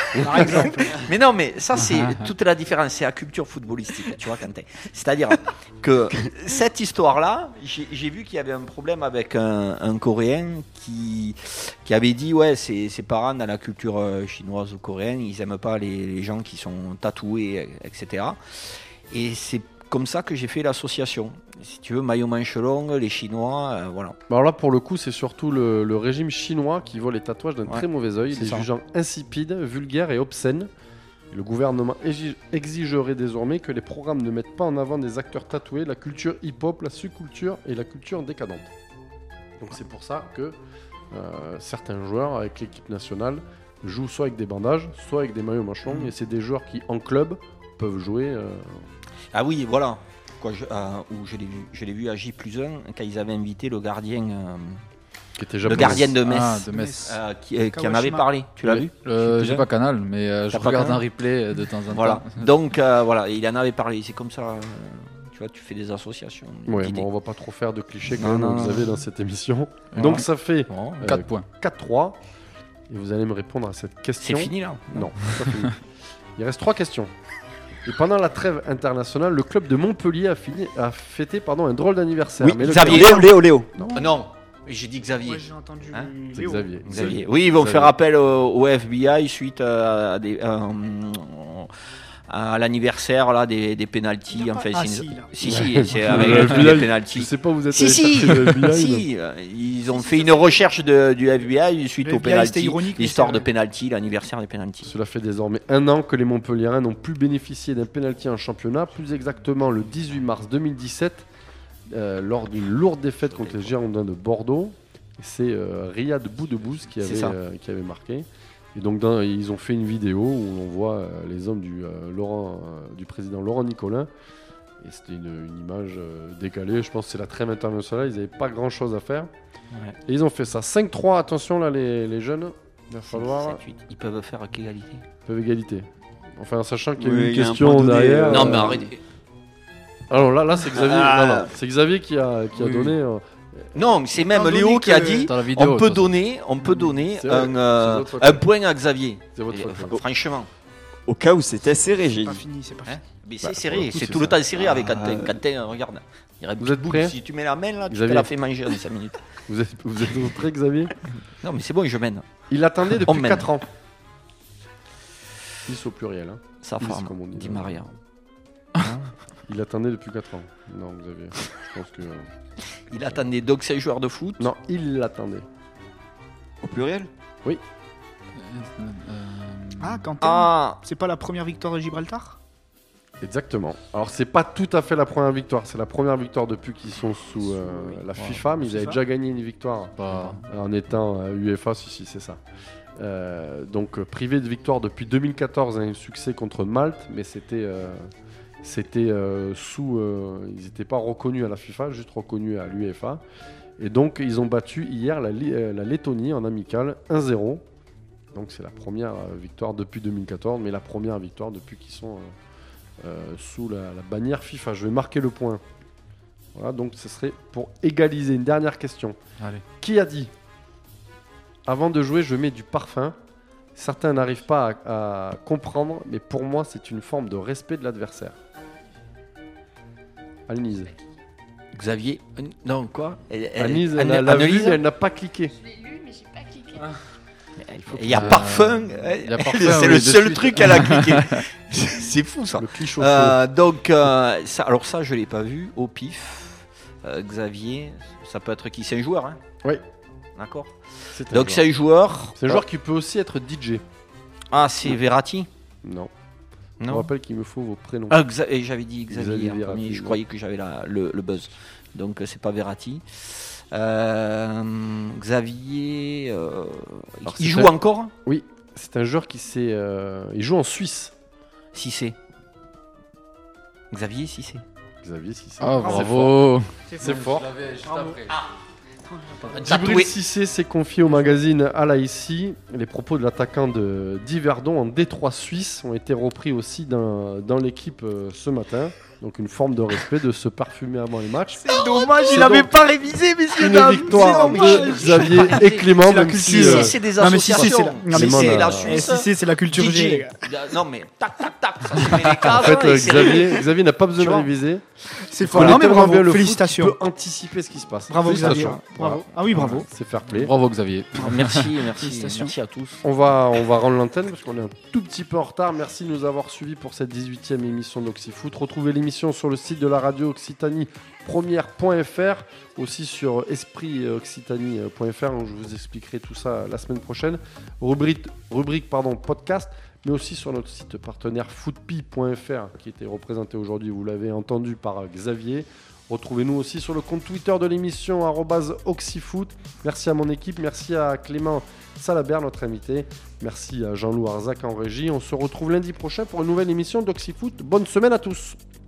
C: par exemple.
J: Mais non, mais ça, c'est toute la différence. C'est la culture footballistique, tu vois, Quentin. C'est-à-dire que cette histoire-là, j'ai, j'ai vu qu'il y avait un problème avec un, un Coréen qui, qui avait dit, ouais, ses, ses parents, dans la culture chinoise ou coréenne, ils n'aiment pas les, les gens qui sont tatoués, et cetera. Et c'est comme ça que j'ai fait l'association. Si tu veux, maillot manche long, les Chinois, euh, voilà.
A: Alors là, pour le coup, c'est surtout le, le régime chinois qui voit les tatouages d'un ouais, très mauvais œil, les ça. jugeant insipides, vulgaires et obscènes. Le gouvernement exigerait désormais que les programmes ne mettent pas en avant des acteurs tatoués, la culture hip-hop, la subculture et la culture décadente. Donc c'est pour ça que euh, certains joueurs avec l'équipe nationale jouent soit avec des bandages, soit avec des maillots manches longs, mmh. et c'est des joueurs qui, en club, peuvent jouer... Euh...
J: Ah oui, voilà. Quoi, je, euh, où je l'ai vu, je l'ai vu à J plus un quand ils avaient invité le gardien, euh,
A: qui était
J: le gardien de Metz,
F: ah, de Metz.
J: Euh, qui, euh, qui en avait parlé. Tu l'as
F: oui.
J: vu?
F: euh, J'ai pas Canal, mais euh, je regarde un replay de temps en
J: voilà.
F: temps.
J: Donc euh, voilà, il en avait parlé. C'est comme ça. Euh, tu vois, tu fais des associations.
A: Ouais, bon, on va pas trop faire de clichés quand non, même. Non, vous avez dans cette émission. Ouais. Donc ça fait
F: bon, euh, quatre points.
A: quatre trois. Et vous allez me répondre à cette question.
J: C'est fini là?
A: Non, c'est pas fini. Il reste trois questions. Et pendant la trêve internationale, le club de Montpellier a, fini, a fêté pardon, un drôle d'anniversaire.
J: Oui,
A: mais
J: Xavier.
A: Léo,
J: Léo, Léo. Non, ah non. J'ai dit Xavier.
C: Moi, j'ai entendu
A: hein c'est Xavier.
J: Xavier. Oui, ils vont Xavier. faire appel au, au F B I suite à, des, euh, à l'anniversaire là, des, des pénaltys. Enfin,
C: ah,
J: c'est
C: si,
J: une... si, si, c'est avec
A: les
J: pénaltys.
A: Je sais pas où vous êtes
J: si, si, le F B I. Si, ils ont si, fait une recherche de, du F B I suite au pénalty. L'histoire de pénalty, l'anniversaire des pénaltys.
A: Cela fait désormais un an que les Montpelliérains n'ont plus bénéficié d'un pénalty en championnat, plus exactement le dix-huit mars deux mille dix-sept, euh, lors d'une lourde défaite contre les Girondins de Bordeaux. C'est euh, Riyad Boudebouz qui avait, euh, qui avait marqué. Et donc dans, ils ont fait une vidéo où on voit euh, les hommes du, euh, Laurent, euh, du président Laurent Nicolin. Et c'était une, une image euh, décalée. Je pense que c'est la trêve internationale. Ils n'avaient pas grand chose à faire. Ouais. Et ils ont fait ça. cinq trois, attention là les, les jeunes. Il va falloir...
J: sept huit. Ils peuvent faire qu'égalité.
A: Ils peuvent égalité. Enfin en sachant qu'il y a oui, une question derrière. Euh...
J: Non mais arrêtez.
A: Alors là, là c'est Xavier. Ah. Non, non, c'est Xavier qui a, qui a oui, donné... Euh...
J: Non, c'est même Léo qui a dit vidéo, on peut donner, on peut donner un, euh, un point à Xavier.
A: C'est votre
J: et, franchement.
D: Au cas où c'était serré, j'ai dit.
C: C'est pas fini, c'est pas fini.
J: Hein mais c'est bah, serré, coup, c'est, c'est tout ça. Le temps serré avec Quentin. Ah, Quentin, regarde. Il
A: vous êtes prêts?
J: Si tu mets la main là, Xavier. Tu te la fais manger en cinq minutes.
A: Vous êtes, vous êtes prêts, Xavier?
J: Non, mais c'est bon, je mène.
A: Il attendait depuis quatre ans. dix au pluriel. Hein.
J: Sa femme, dit Maria.
A: Il attendait depuis quatre ans. Non, Xavier. Je pense que.
J: Il attendait donc c'est un joueur de foot?
A: Non, il l'attendait.
D: Au pluriel?
A: Oui.
C: Euh, ah, Quentin, ah. C'est pas la première victoire de Gibraltar?
A: Exactement. Alors c'est pas tout à fait la première victoire, c'est la première victoire depuis qu'ils sont sous euh, la wow. FIFA, mais ils avaient déjà gagné une victoire bah. en étant euh, U E F A, si, si c'est ça. Euh, donc euh, privé de victoire depuis deux mille quatorze, un succès contre Malte, mais c'était... Euh, C'était euh, sous, euh, ils n'étaient pas reconnus à la FIFA, juste reconnus à l'UEFA. Et donc ils ont battu hier la, euh, la Lettonie en amical un zéro. Donc c'est la première euh, victoire depuis deux mille quatorze, mais la première victoire depuis qu'ils sont euh, euh, sous la, la bannière FIFA. Je vais marquer le point. Voilà, donc ce serait pour égaliser. Une dernière question.
F: Allez.
A: Qui a dit avant de jouer, je mets du parfum? Certains n'arrivent pas à, à comprendre, mais pour moi, c'est une forme de respect de l'adversaire. Alnise.
J: Xavier. Non, quoi
A: Alnise, elle, elle, elle, elle, elle n'a pas cliqué.
B: Je l'ai lu, mais j'ai pas cliqué.
J: Ah. Il y a parfum. Il y a parfum c'est oui, le seul dessus. Truc qu'elle a cliqué. C'est fou ça.
A: Le cliché
J: euh, donc, euh, ça, alors ça, je l'ai pas vu au pif. Euh, Xavier, ça peut être qui? C'est un joueur, hein?
A: Oui.
J: D'accord. C'est donc c'est un joueur.
A: C'est un joueur qui peut aussi être D J.
J: Ah, c'est Verratti?
A: Non.
J: Non.
A: Je vous rappelle qu'il me faut vos prénoms.
J: Ah, Xa- et j'avais dit Xavier.
A: Xavier
J: hein,
A: Verratti,
J: je croyais que j'avais la, le, le buzz. Donc c'est pas Verratti. Euh, Xavier. Euh, Alors, il joue un... encore?
A: Oui. C'est un joueur qui s'est. Euh, il joue en Suisse.
J: Cissé. Xavier Cissé.
A: Xavier Cissé.
F: Ah, bravo.
A: C'est fort. C'est fort.
F: Je l'avais juste après. Ah.
A: Djibril Cissé s'est confié au magazine Al Aissi. Les propos de l'attaquant de d'Yverdon en Détroit suisse ont été repris aussi dans, dans l'équipe euh, ce matin. Donc une forme de respect de se parfumer avant les matchs.
C: C'est dommage, il n'avait pas révisé, messieurs
A: une dames. Victoire de Xavier et Clément.
J: C'est la culture. Si c'est des associations.
C: Non mais si c'est la Suisse. Si c'est la culture G.
J: Non mais tac tac tac. Ça se met les cases.
A: En fait, Xavier, Xavier n'a pas besoin de réviser.
C: C'est fort. Non mais bravo.
A: Bien le
C: félicitations.
A: Foot, peut anticiper ce qui se passe.
C: Bravo Xavier. Bravo. Ah oui, bravo.
A: C'est fair play.
F: Bravo Xavier.
J: Merci, merci, merci à tous.
A: On va, on va rendre l'antenne parce qu'on est un tout petit peu en retard. Merci de nous avoir suivis pour cette dix-huitième émission d'Oxyfoot. Retrouvez l'émission sur le site de la radio Occitanie première point f r, aussi sur esprit occitanie point f r. Je vous expliquerai tout ça la semaine prochaine. Rubrique, rubrique pardon, podcast, mais aussi sur notre site partenaire footpi point f r qui était représenté aujourd'hui, vous l'avez entendu, par Xavier. Retrouvez-nous aussi sur le compte Twitter de l'émission arobase oxyfoot. Merci à mon équipe, merci à Clément Salabert, notre invité. Merci à Jean-Loup Arzac en régie. On se retrouve lundi prochain pour une nouvelle émission d'Oxyfoot. Bonne semaine à tous.